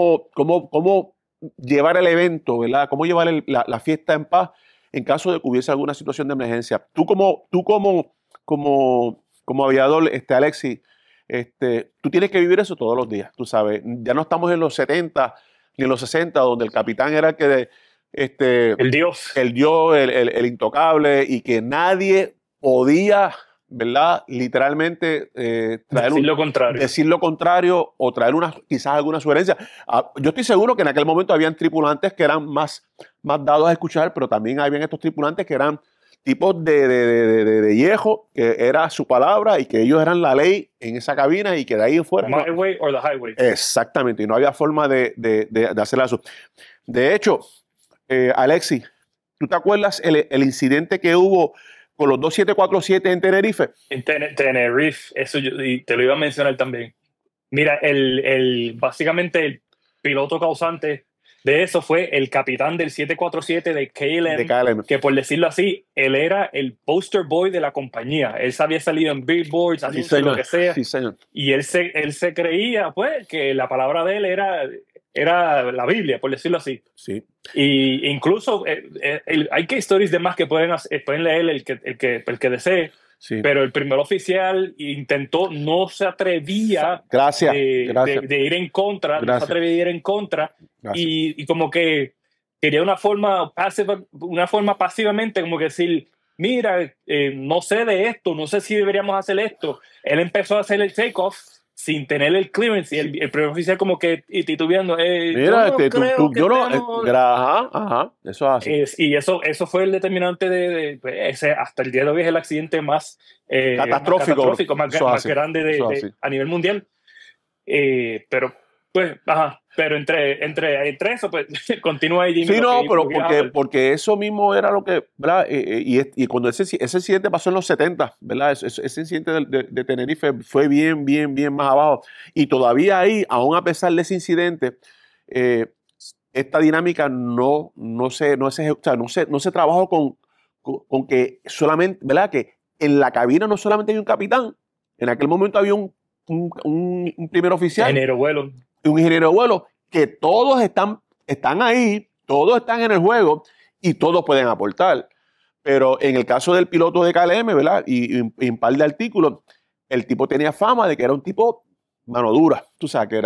llevar el evento, ¿verdad? ¿Cómo llevar la fiesta en paz en caso de que hubiese alguna situación de emergencia? Tú como aviador, Alexis, tú tienes que vivir eso todos los días, tú sabes. Ya no estamos en los 70 ni en los 60, donde el capitán era el que... el dios. El intocable, y que nadie podía, ¿verdad? Literalmente decir lo contrario o traer quizás alguna sugerencia. Yo estoy seguro que en aquel momento habían tripulantes que eran más dados a escuchar, pero también habían estos tripulantes que eran tipos de viejo, que era su palabra y que ellos eran la ley en esa cabina y que de ahí en fuera... My way or the highway. Exactamente, y no había forma de hacer eso. De hecho, Alexis, ¿tú te acuerdas el incidente que hubo con los 2747 en Tenerife? En Tenerife, eso y te lo iba a mencionar también. Mira, básicamente el piloto causante de eso fue el capitán del 747 de KLM, que por decirlo así, él era el poster boy de la compañía. Él había salido en billboards, lo que sea. Sí, señor. Y él se creía, pues, que la palabra de él era la Biblia, por decirlo así. Sí. Y incluso hay case stories de más que pueden leer el que desee. Sí. Pero el primer oficial no se atrevía de ir en contra, no se atrevía a ir en contra, y como que quería una forma pasivamente, como que decir, mira, no sé de esto, no sé si deberíamos hacer esto. Él empezó a hacer el takeoff sin tener el clearance, y el primer oficial como que titubeando, mira, ajá, eso es así. Y eso fue el determinante hasta el día de hoy es el accidente más catastrófico, más grande a nivel mundial. Pero pues, pero entre eso, pues, continúa ahí. Sí, no, pero porque eso mismo era lo que, ¿verdad? Y cuando ese incidente pasó en los 70, ¿verdad? Ese incidente de Tenerife fue bien más abajo. Y todavía ahí, aún a pesar de ese incidente, esta dinámica no se trabajó con que solamente, ¿verdad? Que en la cabina no solamente hay un capitán, en aquel momento había un primer oficial. Un ingeniero de vuelo, que todos están ahí, todos están en el juego y todos pueden aportar. Pero en el caso del piloto de KLM, ¿verdad? Y un par de artículos, el tipo tenía fama de que era un tipo mano dura. Tú sabes que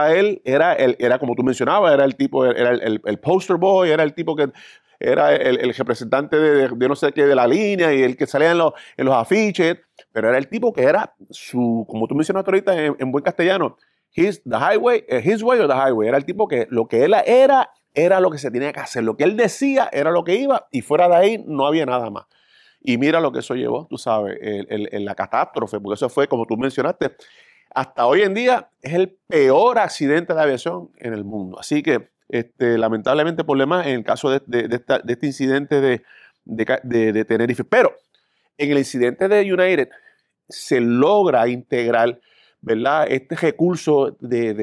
era como tú mencionabas, era el tipo, era el poster boy, era el tipo que era el representante de no sé qué de la línea y el que salía en los afiches, pero era el tipo que era como tú mencionaste ahorita en buen castellano, his way or the highway. Era el tipo que lo que él era lo que se tenía que hacer. Lo que él decía era lo que iba y fuera de ahí no había nada más. Y mira lo que eso llevó, tú sabes, la catástrofe, porque eso fue, como tú mencionaste, hasta hoy en día es el peor accidente de aviación en el mundo. Así que, lamentablemente, por demás, en el caso de este incidente de Tenerife. Pero en el incidente de United se logra integrar, ¿verdad? Este recurso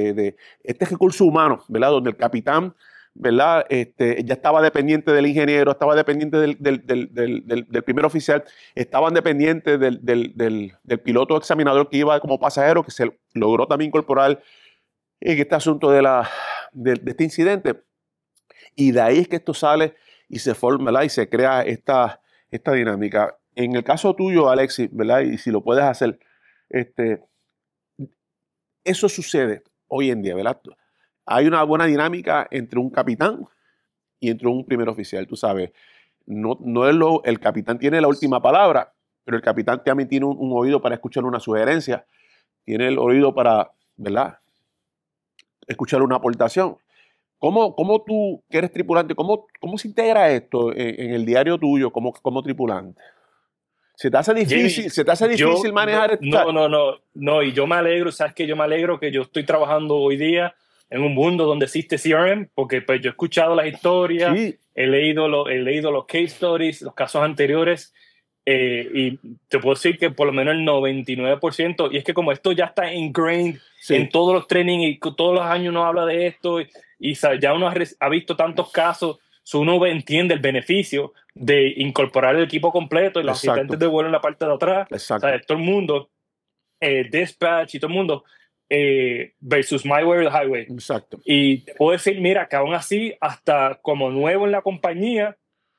humano, ¿verdad? Donde el capitán, ¿verdad? Ya estaba dependiente del ingeniero, estaba dependiente del primer oficial, estaban dependientes del piloto examinador que iba como pasajero, que se logró también incorporar en este asunto de este incidente. Y de ahí es que esto sale y se forma, ¿verdad? Y se crea esta dinámica. En el caso tuyo, Alexis, ¿verdad? Y si lo puedes hacer, eso sucede hoy en día, ¿verdad? hay una buena dinámica entre un capitán y entre un primer oficial, tú sabes. No es el capitán tiene la última palabra, pero el capitán también tiene un oído para escuchar una sugerencia, tiene el oído para, ¿verdad?, escuchar una aportación. ¿Cómo tú, que eres tripulante, cómo se integra esto en el diario tuyo como tripulante? ¿Se te hace difícil, Jamie, manejar esto? No, y yo me alegro, ¿sabes qué? Yo me alegro que yo estoy trabajando hoy día en un mundo donde existe CRM, porque pues yo he escuchado las historias, Sí. he leído los case stories, los casos anteriores, y te puedo decir que por lo menos el 99%, y es que como esto ya está ingrained Sí. en todos los trainings y todos los años uno habla de esto, y ya uno ha visto tantos casos, uno entiende el beneficio de incorporar el equipo completo y los Exacto. asistentes de vuelo en la parte de atrás. Exacto. O sea, todo el mundo, dispatch y todo el mundo, versus My Way or the Highway. Exacto. Y te puedo decir, mira, que aún así, hasta como nuevo en la compañía,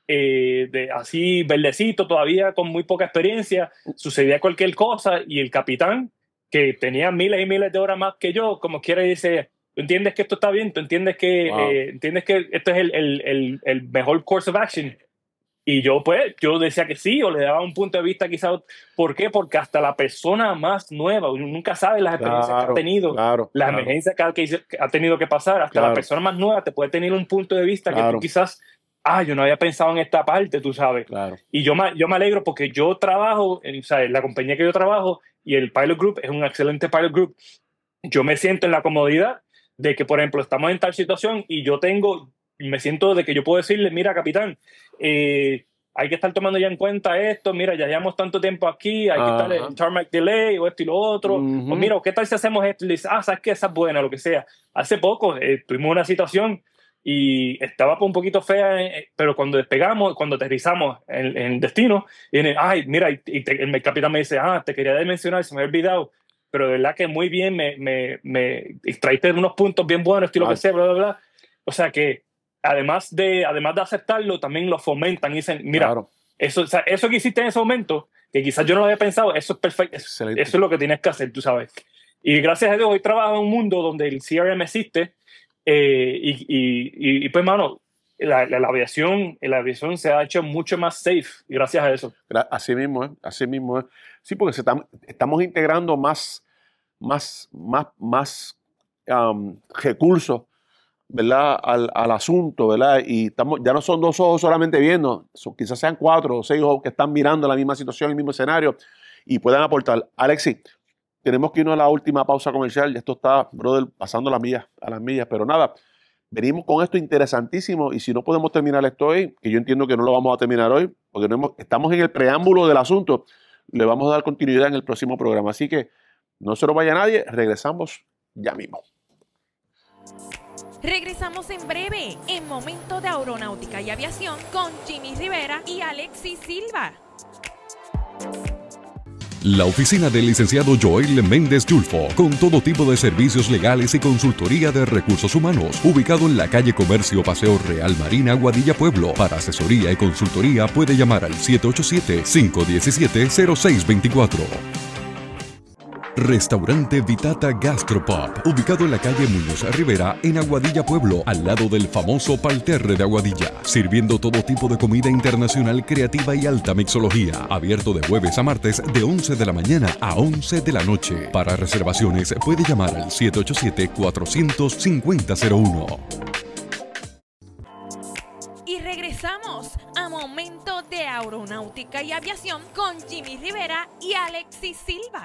así verdecito, todavía con muy poca experiencia, sucedía cualquier cosa y el capitán, que tenía miles y miles de horas más que yo, como quiera dice, ¿tú entiendes que esto está bien? ¿Tú entiendes que, Wow. entiendes que esto es el mejor course of action? Y yo decía que sí, o le daba un punto de vista quizás. ¿Por qué? Porque hasta la persona más nueva, uno nunca sabe las experiencias que ha tenido, las emergencias que ha tenido que pasar, hasta la persona más nueva te puede tener un punto de vista que tú quizás, yo no había pensado en esta parte, tú sabes. Claro. Y yo me alegro porque yo trabajo, o sea, la compañía que yo trabajo y el Pilot Group es un excelente Pilot Group. Yo me siento en la comodidad de que, por ejemplo, estamos en tal situación y me siento de que yo puedo decirle, mira, capitán, hay que estar tomando ya en cuenta esto, mira, ya llevamos tanto tiempo aquí, hay que estar en tarmac delay o esto y lo otro, o mira, ¿qué tal si hacemos esto? Y le dice, ¿sabes qué? Esa es buena, lo que sea. Hace poco tuvimos una situación y estaba un poquito fea, pero cuando despegamos, cuando aterrizamos en destino, mira, el capitán me dice, te quería mencionar, se me había olvidado, pero de verdad que muy bien, me extraíste unos puntos bien buenos, esto y lo que sea, bla, bla, bla. O sea que además de aceptarlo, también lo fomentan y dicen, mira, eso que hiciste en ese momento, que quizás yo no lo había pensado, eso es perfecto, eso es lo que tienes que hacer, tú sabes. Y gracias a Dios hoy trabajo en un mundo donde el CRM existe, y pues, mano, la aviación se ha hecho mucho más safe gracias a eso. Así mismo es. Sí, porque estamos integrando más recursos, ¿verdad?, al asunto, ¿verdad? Y ya no son 2 ojos solamente viendo, quizás sean 4 o 6 ojos que están mirando la misma situación, el mismo escenario y puedan aportar. Alexis, tenemos que irnos a la última pausa comercial. Esto está, brother, pasando a las millas, pero nada, venimos con esto interesantísimo y si no podemos terminar esto hoy, que yo entiendo que no lo vamos a terminar hoy, porque estamos en el preámbulo del asunto, le vamos a dar continuidad en el próximo programa. Así que no se nos vaya nadie, regresamos ya mismo. Regresamos en breve, en Momento de Aeronáutica y Aviación, con Jimmy Rivera y Alexis Silva. La oficina del licenciado Joel Méndez Yulfo, con todo tipo de servicios legales y consultoría de recursos humanos, ubicado en la calle Comercio Paseo Real Marina, Aguadilla Pueblo. Para asesoría y consultoría puede llamar al 787-517-0624. Restaurante Vitata Gastropub, ubicado en la calle Muñoz Rivera, en Aguadilla Pueblo, al lado del famoso Parterre de Aguadilla, sirviendo todo tipo de comida internacional creativa y alta mixología, abierto de jueves a martes de 11 de la mañana a 11 de la noche. Para reservaciones puede llamar al 787-400-5001. Y regresamos a Momento de Aeronáutica y Aviación con Jimmy Rivera y Alexis Silva.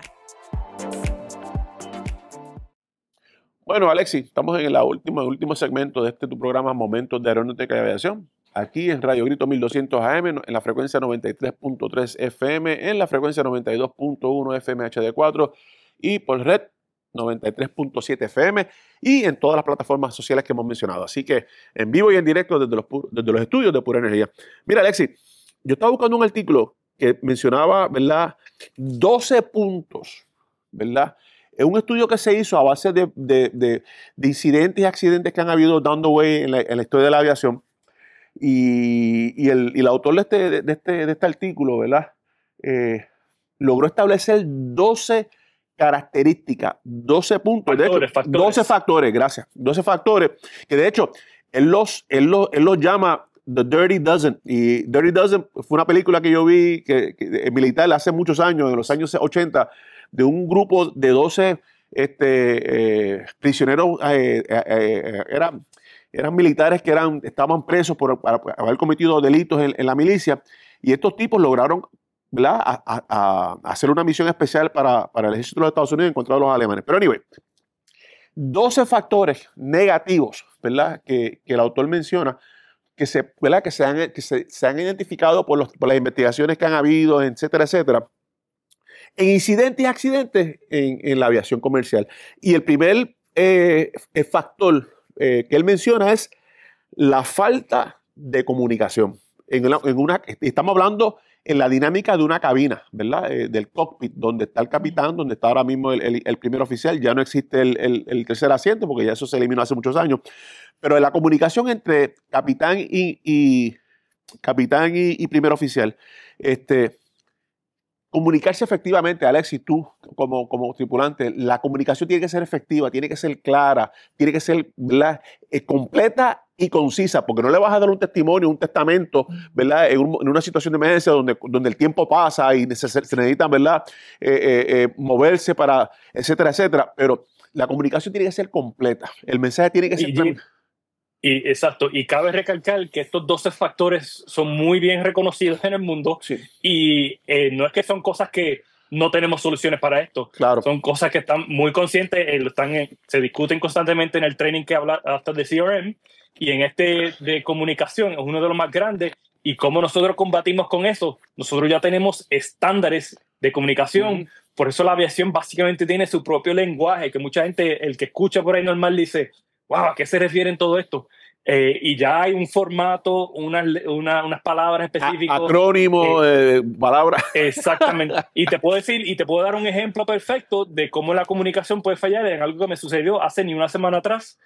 Bueno, Alexis, estamos en el último segmento de tu programa Momentos de Aeronáutica y Aviación. Aquí en Radio Grito 1200 AM, en la frecuencia 93.3 FM, en la frecuencia 92.1 FM HD4 y por red 93.7 FM y en todas las plataformas sociales que hemos mencionado. Así que en vivo y en directo desde los estudios de Pura Energía. Mira, Alexis, yo estaba buscando un artículo que mencionaba, ¿verdad?, 12 puntos, ¿verdad? Es un estudio que se hizo a base de incidentes y accidentes que han habido dando way en la historia de la aviación. Y el autor de este artículo, ¿verdad?, logró establecer 12 características, 12 puntos, Factores. 12 factores, gracias, 12 factores, que de hecho él los llama The Dirty Dozen, y Dirty Dozen fue una película que yo vi que militar hace muchos años, en los años 80, de un grupo de 12 prisioneros, eran militares que estaban presos por haber cometido delitos en la milicia, y estos tipos lograron, ¿verdad?, a hacer una misión especial para el ejército de los Estados Unidos en contra de los alemanes. Pero anyway, 12 factores negativos, ¿verdad?, que el autor menciona, ¿verdad?, que se han identificado por las investigaciones que han habido, etcétera, etcétera, en incidentes y accidentes en la aviación comercial. Y el primer factor que él menciona es la falta de comunicación. Estamos hablando en la dinámica de una cabina, ¿verdad? Del cockpit, donde está el capitán, donde está ahora mismo el primer oficial. Ya no existe el tercer asiento, porque ya eso se eliminó hace muchos años. Pero la comunicación entre capitán y primer oficial, comunicarse efectivamente, Alexis, tú como tripulante, la comunicación tiene que ser efectiva, tiene que ser clara, tiene que ser, ¿verdad?, completa y concisa, porque no le vas a dar un testimonio, un testamento, ¿verdad?, en una situación de emergencia donde el tiempo pasa y se necesita, ¿verdad?, moverse para, etcétera, etcétera. Pero la comunicación tiene que ser completa, el mensaje tiene que ser... Exacto, y cabe recalcar que estos 12 factores son muy bien reconocidos en el mundo, Sí. Y no es que son cosas que no tenemos soluciones para esto, Claro. son cosas que están muy conscientes, se discuten constantemente en el training que habla hasta de CRM, y en de comunicación es uno de los más grandes, y cómo nosotros combatimos con eso. Nosotros ya tenemos estándares de comunicación, por eso la aviación básicamente tiene su propio lenguaje, que mucha gente, el que escucha por ahí normal, dice, wow, ¿a qué se refiere en todo esto? Y ya hay un formato, unas palabras específicas. Acrónimo, palabras. Exactamente. Y te puedo dar un ejemplo perfecto de cómo la comunicación puede fallar en algo que me sucedió hace ni una semana atrás.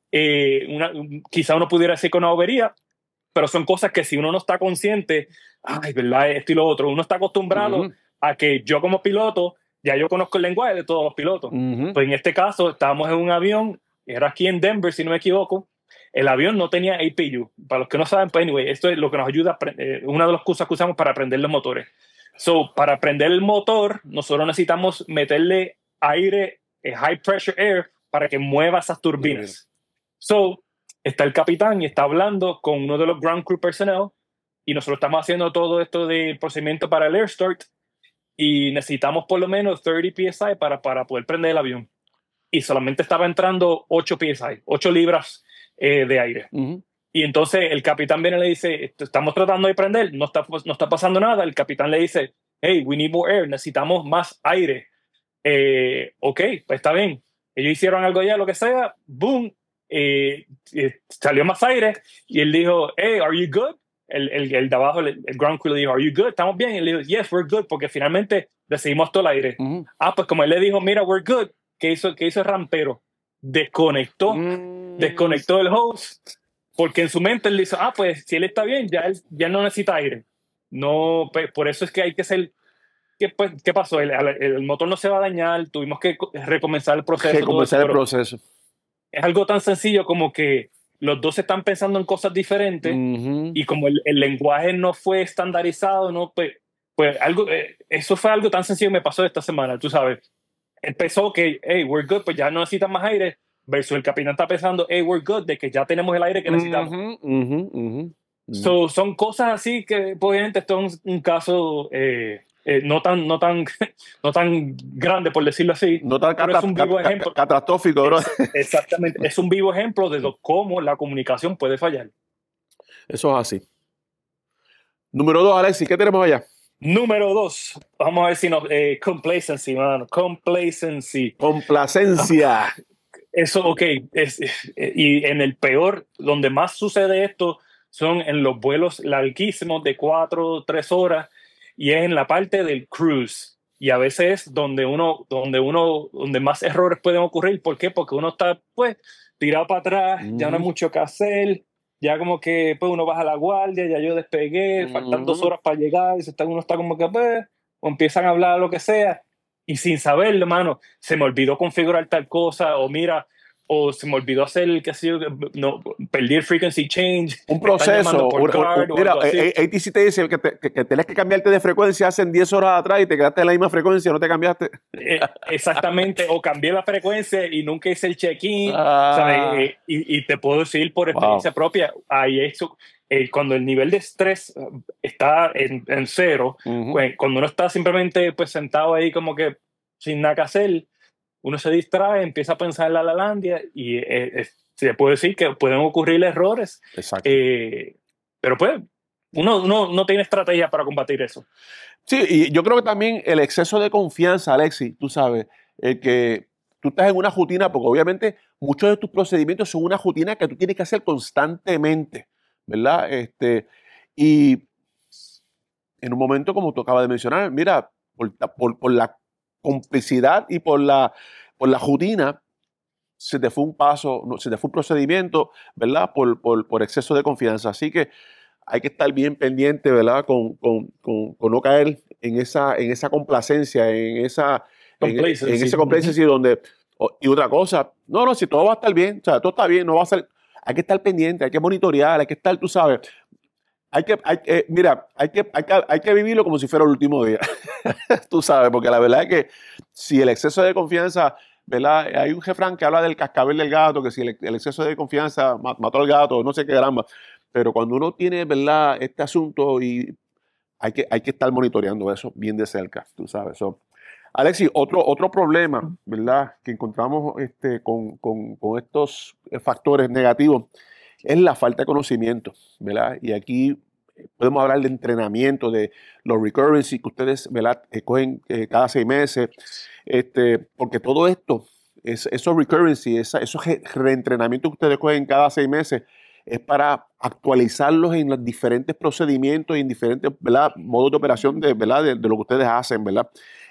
Quizá uno pudiera decir que una bobería, pero son cosas que si uno no está consciente, ay, ¿verdad?, esto y lo otro, uno está acostumbrado a que yo como piloto, ya yo conozco el lenguaje de todos los pilotos. Pues en este caso, estábamos en un avión, era aquí en Denver, si no me equivoco. El avión no tenía APU. Para los que no saben, pues anyway, esto es lo que nos ayuda, una de las cosas que usamos para prender los motores. Para prender el motor, nosotros necesitamos meterle aire, high pressure air, para que mueva esas turbinas. Está el capitán y está hablando con uno de los ground crew personnel, y nosotros estamos haciendo todo esto de procedimiento para el air start, y necesitamos por lo menos 30 PSI para poder prender el avión. Y solamente estaba entrando 8 PSI, 8 libras de aire. Y entonces el capitán viene y le dice, estamos tratando de prender, no está pasando nada. El capitán le dice, hey, we need more air, necesitamos más aire. Ok, pues está bien. Ellos hicieron algo ya, lo que sea, boom, salió más aire, y él dijo, hey, are you good? El de abajo, el ground crew le dijo, are you good? ¿Estamos bien? Y él dijo, yes, we're good, porque finalmente recibimos todo el aire. Pues como él le dijo, mira, we're good, ¿qué hizo el rampero? Desconectó el host, porque en su mente él dice, pues si él está bien, ya él no necesita aire. No, pues, por eso es que hay que ser... ¿Qué pasó? El motor no se va a dañar, tuvimos que recomenzar el proceso. Es algo tan sencillo como que los dos están pensando en cosas diferentes, y como el lenguaje no fue estandarizado, ¿no? Pues eso fue algo tan sencillo que me pasó esta semana, tú sabes. Empezó que, hey, we're good, pues ya no necesitan más aire, versus el capitán está pensando, hey, we're good, de que ya tenemos el aire que necesitamos. Son cosas así que, pues, obviamente, esto es un caso no tan grande, por decirlo así. No tan es un vivo ejemplo. Catastrófico, bro. Exactamente. Es un vivo ejemplo de cómo la comunicación puede fallar. Eso es así. Número 2, Alexis, ¿qué tenemos allá? Número 2, vamos a ver si nos... complacency, mano. Complacencia. Eso, ok. Y en el peor, donde más sucede esto, son en los vuelos larguísimos de 4 o 3 horas, y es en la parte del cruise. Y a veces donde más errores pueden ocurrir. ¿Por qué? Porque uno está, pues, tirado para atrás, ya no hay mucho que hacer, ya como que, pues, uno baja la guardia, ya yo despegué, faltan 2 horas para llegar, y uno está como que, pues, o empiezan a hablar lo que sea, y sin saberlo, mano, se me olvidó configurar tal cosa, o mira, o se me olvidó hacer, qué sé yo, no, perdí el frequency change. Un proceso. Mira, ATC te dice que tenés que cambiarte de frecuencia hace 10 horas atrás y te quedaste en la misma frecuencia, no te cambiaste. Exactamente, o cambié la frecuencia y nunca hice el check-in, y te puedo decir por experiencia propia, ahí eso, cuando el nivel de estrés está en cero, cuando uno está simplemente pues sentado ahí como que sin nada que hacer, uno se distrae, empieza a pensar en la Lalandia y se puede decir que pueden ocurrir errores. Exacto. Pero pues uno no tiene estrategia para combatir eso. Sí, y yo creo que también el exceso de confianza, Alexis, tú sabes, que tú estás en una rutina, porque obviamente muchos de tus procedimientos son una rutina que tú tienes que hacer constantemente, ¿verdad? Y en un momento, como tú acabas de mencionar, mira, por la complicidad y por la rutina, se te fue un paso, se te fue un procedimiento, ¿verdad? Por exceso de confianza. Así que hay que estar bien pendiente, ¿verdad? Con no caer en esa complacencia, en esa complacency donde... Y otra cosa, no, si todo va a estar bien, o sea, todo está bien, no va a ser... Hay que estar pendiente, hay que monitorear, hay que estar, tú sabes... Hay que vivirlo como si fuera el último día. Tú sabes, porque la verdad es que si el exceso de confianza, ¿verdad? Hay un refrán que habla del cascabel del gato, que si el exceso de confianza mató al gato, no sé qué grama. Pero cuando uno tiene, ¿verdad?, este asunto, y hay que estar monitoreando eso bien de cerca, tú sabes. Alexis, otro problema, ¿verdad?, que encontramos con estos factores negativos es la falta de conocimiento, ¿verdad? Y aquí podemos hablar de entrenamiento, de los recurrency que ustedes, ¿verdad?, cogen cada 6 meses, porque todo esto, esos recurrency, esos reentrenamientos que ustedes cogen cada 6 meses, es para actualizarlos en los diferentes procedimientos y en diferentes, ¿verdad?, modos de operación ¿verdad?, de lo que ustedes hacen, ¿verdad?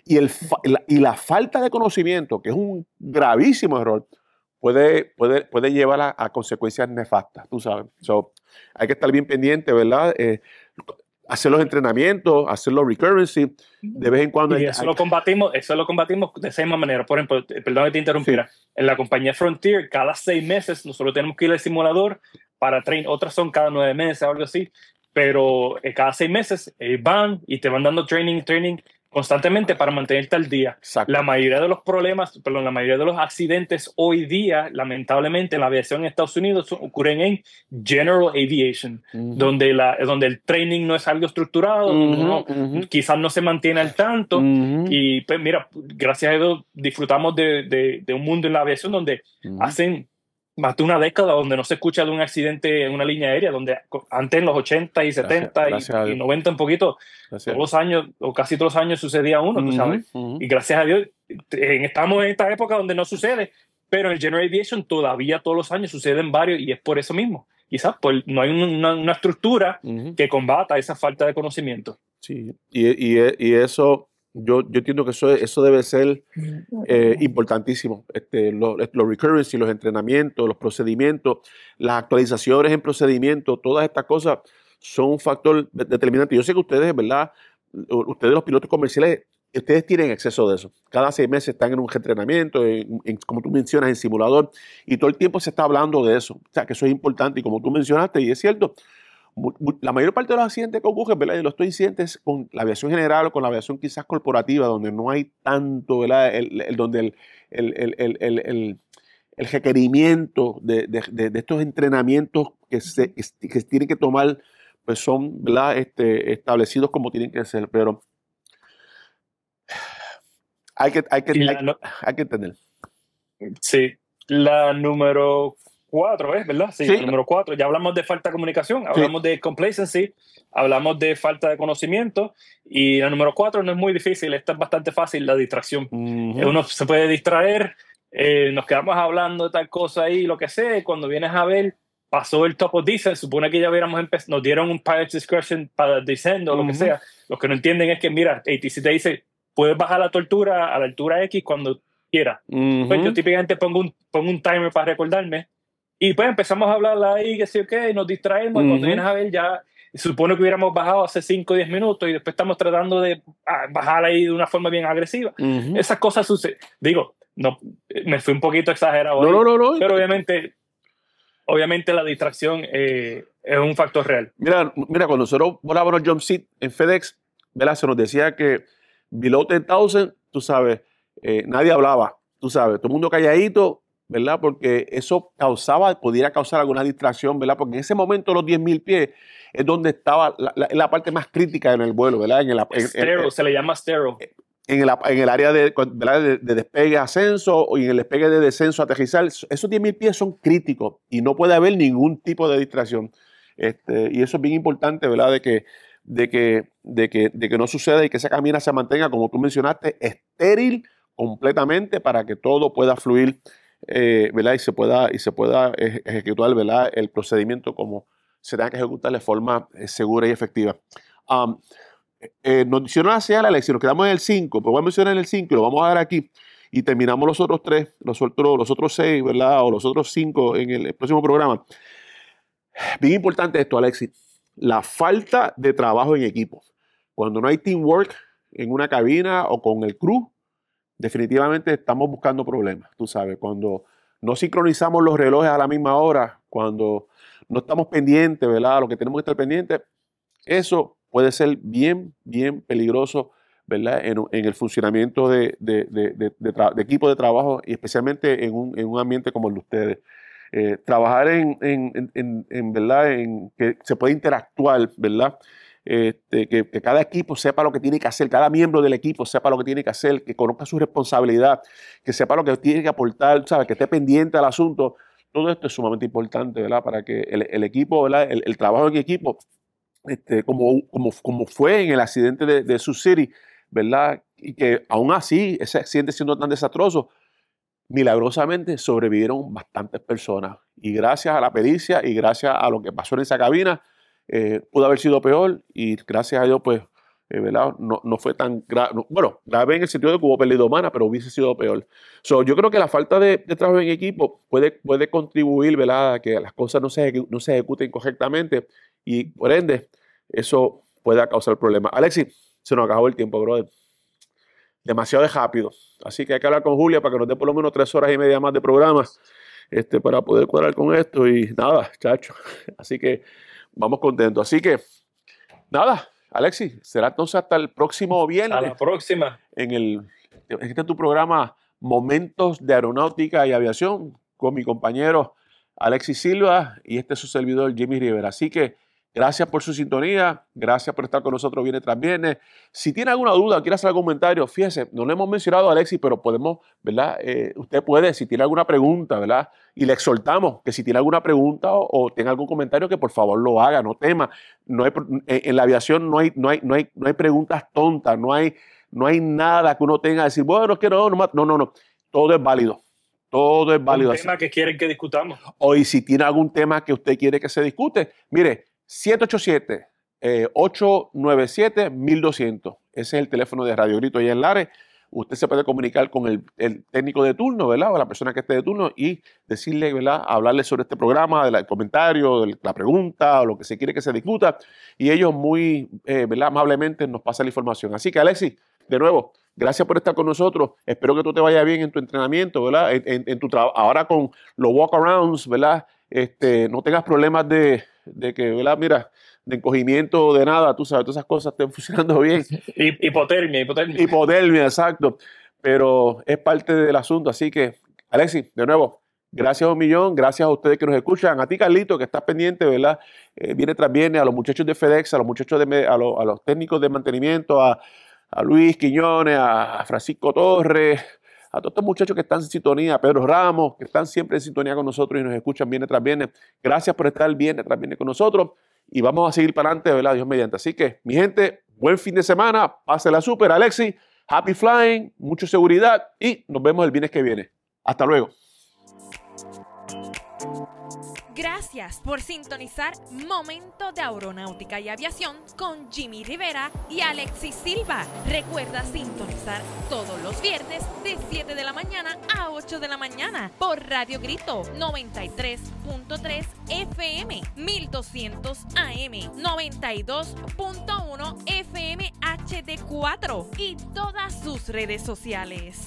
Y la falta de conocimiento, que es un gravísimo error, puede llevar a consecuencias nefastas, tú sabes. Hay que estar bien pendiente, ¿verdad? Hacer los entrenamientos, hacer los recurrency, de vez en cuando. Y eso lo combatimos de esa misma manera. Por ejemplo, perdón que te interrumpiera, sí. En la compañía Frontier, cada 6 meses nosotros tenemos que ir al simulador para train, otras son cada 9 meses, algo así, pero cada 6 meses van y te van dando training constantemente para mantenerte al día. Exacto. La mayoría de los accidentes hoy día, lamentablemente, en la aviación en Estados Unidos ocurren en General Aviation, donde el training no es algo estructurado, quizás no se mantiene al tanto, y pues mira, gracias a Dios disfrutamos de un mundo en la aviación donde hacen más de una década donde no se escucha de un accidente en una línea aérea, donde antes en los 80 y 70 y 90 un poquito, todos los años, o casi todos los años sucedía uno, tú sabes. Y gracias a Dios, estamos en esta época donde no sucede, pero en el General Aviation todavía todos los años suceden varios, y es por eso mismo. Quizás pues, no hay una estructura que combata esa falta de conocimiento. Sí, y eso... Yo entiendo que eso debe ser importantísimo. Los recurrency, los entrenamientos, los procedimientos, las actualizaciones en procedimientos, todas estas cosas son un factor determinante. Yo sé que ustedes, ¿verdad? Ustedes, los pilotos comerciales, ustedes tienen exceso de eso. Cada 6 meses están en un entrenamiento, como tú mencionas, en simulador, y todo el tiempo se está hablando de eso. O sea, que eso es importante, y como tú mencionaste, y es cierto, la mayor parte de los accidentes que ocurren, ¿verdad?, y los incidentes con la aviación general o con la aviación quizás corporativa, donde no hay tanto, ¿verdad?, donde el requerimiento de estos entrenamientos que se tienen que tomar, pues son, ¿verdad?, establecidos como tienen que ser, pero hay que entender. Sí, la número 4, ¿verdad? Sí, el número 4. Ya hablamos de falta de comunicación, hablamos de complacency, hablamos de falta de conocimiento, y la número 4 no es muy difícil, esta es bastante fácil, la distracción. Uno se puede distraer, nos quedamos hablando de tal cosa ahí, lo que sea, y cuando vienes a ver, pasó el top of descent, supone que ya nos dieron un pilot's discretion para descend o lo que sea. Los que no entienden es que, mira, ATC te dice, puedes bajar la altura a la altura X cuando quieras. Pues yo típicamente pongo un timer para recordarme. Y pues empezamos a hablar ahí, que sí, ok, nos distraemos, y cuando vienes a ver ya Se supone que hubiéramos bajado hace 5 o 10 minutos y después estamos tratando de bajar ahí de una forma bien agresiva. Esas cosas suceden. Digo, no, me fui un poquito exagerado. No. Pero obviamente la distracción es un factor real. Mira, cuando nosotros volábamos jump seat en FedEx, ¿verdad? Se nos decía que below 10,000, tú sabes, nadie hablaba, tú sabes, todo el mundo calladito, ¿verdad? Porque eso pudiera causar alguna distracción, ¿verdad? Porque en ese momento los 10,000 pies es donde estaba la parte más crítica en el vuelo, ¿verdad? Se le llama stero. En el área de despegue, ascenso, y en el despegue de descenso, aterrizar, esos 10,000 pies son críticos y no puede haber ningún tipo de distracción. Y eso es bien importante, ¿verdad? De que no suceda y que esa cabina se mantenga, como tú mencionaste, estéril completamente para que todo pueda fluir, ¿verdad? Y se pueda ejecutar, ¿verdad? El procedimiento como se tenga que ejecutar de forma segura y efectiva. Nos hicieron la señal, Alexis, nos quedamos en el 5, pero voy a mencionar en el 5 y lo vamos a dar aquí y terminamos los otros 3, los otros 6, ¿verdad? O los otros 5 en el próximo programa. Bien importante esto, Alexis, la falta de trabajo en equipo. Cuando no hay teamwork en una cabina o con el crew, definitivamente estamos buscando problemas, tú sabes. Cuando no sincronizamos los relojes a la misma hora, cuando no estamos pendientes, ¿verdad? Lo que tenemos que estar pendientes, eso puede ser bien peligroso, ¿verdad? En el funcionamiento de equipo de trabajo y especialmente en un ambiente como el de ustedes. Trabajar en ¿verdad? En que se puede interactuar, ¿verdad? Que cada equipo sepa lo que tiene que hacer, cada miembro del equipo sepa lo que tiene que hacer, que conozca su responsabilidad, que sepa lo que tiene que aportar, ¿sabes? Que esté pendiente al asunto. Todo esto es sumamente importante, ¿verdad? Para que el equipo, ¿verdad? El trabajo en equipo, como fue en el accidente de Sioux City, ¿verdad? Y que aún así ese accidente siendo tan desastroso, milagrosamente sobrevivieron bastantes personas. Y gracias a la pericia y gracias a lo que pasó en esa cabina, pudo haber sido peor y gracias a Dios, pues, ¿verdad? No fue tan grave. Bueno, grave en el sentido de que hubo pérdida humana, pero hubiese sido peor. Yo creo que la falta de trabajo en equipo puede contribuir, ¿verdad? A que las cosas no se ejecuten correctamente y por ende eso pueda causar problemas. Alexis, se nos acabó el tiempo, brother. Demasiado rápido. Así que hay que hablar con Julia para que nos dé por lo menos 3 horas y media más de programa para poder cuadrar con esto y nada, chacho. Así que vamos contentos. Así que nada, Alexis, será entonces hasta el próximo viernes. A la próxima. Este es tu programa Momentos de Aeronáutica y Aviación con mi compañero Alexis Silva y este es su servidor Jimmy Rivera. Así que gracias por su sintonía, gracias por estar con nosotros viernes tras viernes. Si tiene alguna duda o quiere hacer algún comentario, fíjese, no le hemos mencionado a Alexis, pero podemos, ¿verdad? Usted puede, si tiene alguna pregunta, ¿verdad? Y le exhortamos que si tiene alguna pregunta o tenga algún comentario, que por favor lo haga, no tema. En la aviación no hay preguntas tontas, no hay nada que uno tenga que decir, bueno, quiero, no. Todo es válido. Todo es válido. Un tema que quieren que discutamos. O y si tiene algún tema que usted quiere que se discute, mire, 787-897-1200. Ese es el teléfono de Radio Grito allá en Lares. Usted se puede comunicar con el técnico de turno, ¿verdad? O la persona que esté de turno y decirle, ¿verdad? Hablarle sobre este programa, del comentario, de la pregunta o lo que se quiere que se discuta. Y ellos muy, ¿verdad? Amablemente nos pasan la información. Así que, Alexis, de nuevo, gracias por estar con nosotros. Espero que tú te vaya bien en tu entrenamiento, ¿verdad? En tu trabajo. Ahora con los walk-arounds, ¿verdad? No tengas problemas de que, ¿verdad? Mira, de encogimiento, de nada, tú sabes, todas esas cosas estén funcionando bien. Hipotermia, exacto. Pero es parte del asunto. Así que, Alexis, de nuevo, gracias un millón. Gracias a ustedes que nos escuchan. A ti, Carlito, que estás pendiente, ¿verdad? Viene tras viene, a los muchachos de FedEx, a los muchachos a los técnicos de mantenimiento, a Luis Quiñones, a Francisco Torres, a todos estos muchachos que están en sintonía, a Pedro Ramos, que están siempre en sintonía con nosotros y nos escuchan viene tras viene. Gracias por estar viene tras viene con nosotros y vamos a seguir para adelante, ¿verdad? Dios mediante. Así que, mi gente, buen fin de semana, pásela súper, Alexis, happy flying, mucha seguridad y nos vemos el viernes que viene. Hasta luego. Gracias por sintonizar Momento de Aeronáutica y Aviación con Jimmy Rivera y Alexis Silva. Recuerda sintonizar todos los viernes de 7 de la mañana a 8 de la mañana por Radio Grito 93.3 FM, 1200 AM, 92.1 FM HD4 y todas sus redes sociales.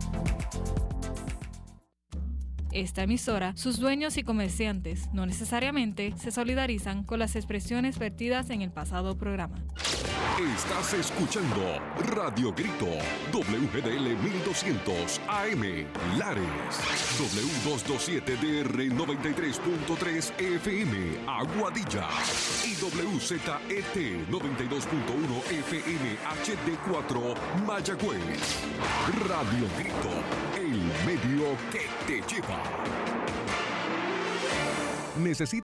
Esta emisora, sus dueños y comerciantes no necesariamente se solidarizan con las expresiones vertidas en el pasado programa. Estás escuchando Radio Grito, WGDL 1200 AM, Lares, W227DR 93.3 FM, Aguadilla y WZET 92.1 FM HD4, Mayagüez. Radio Grito, el medio que te lleva.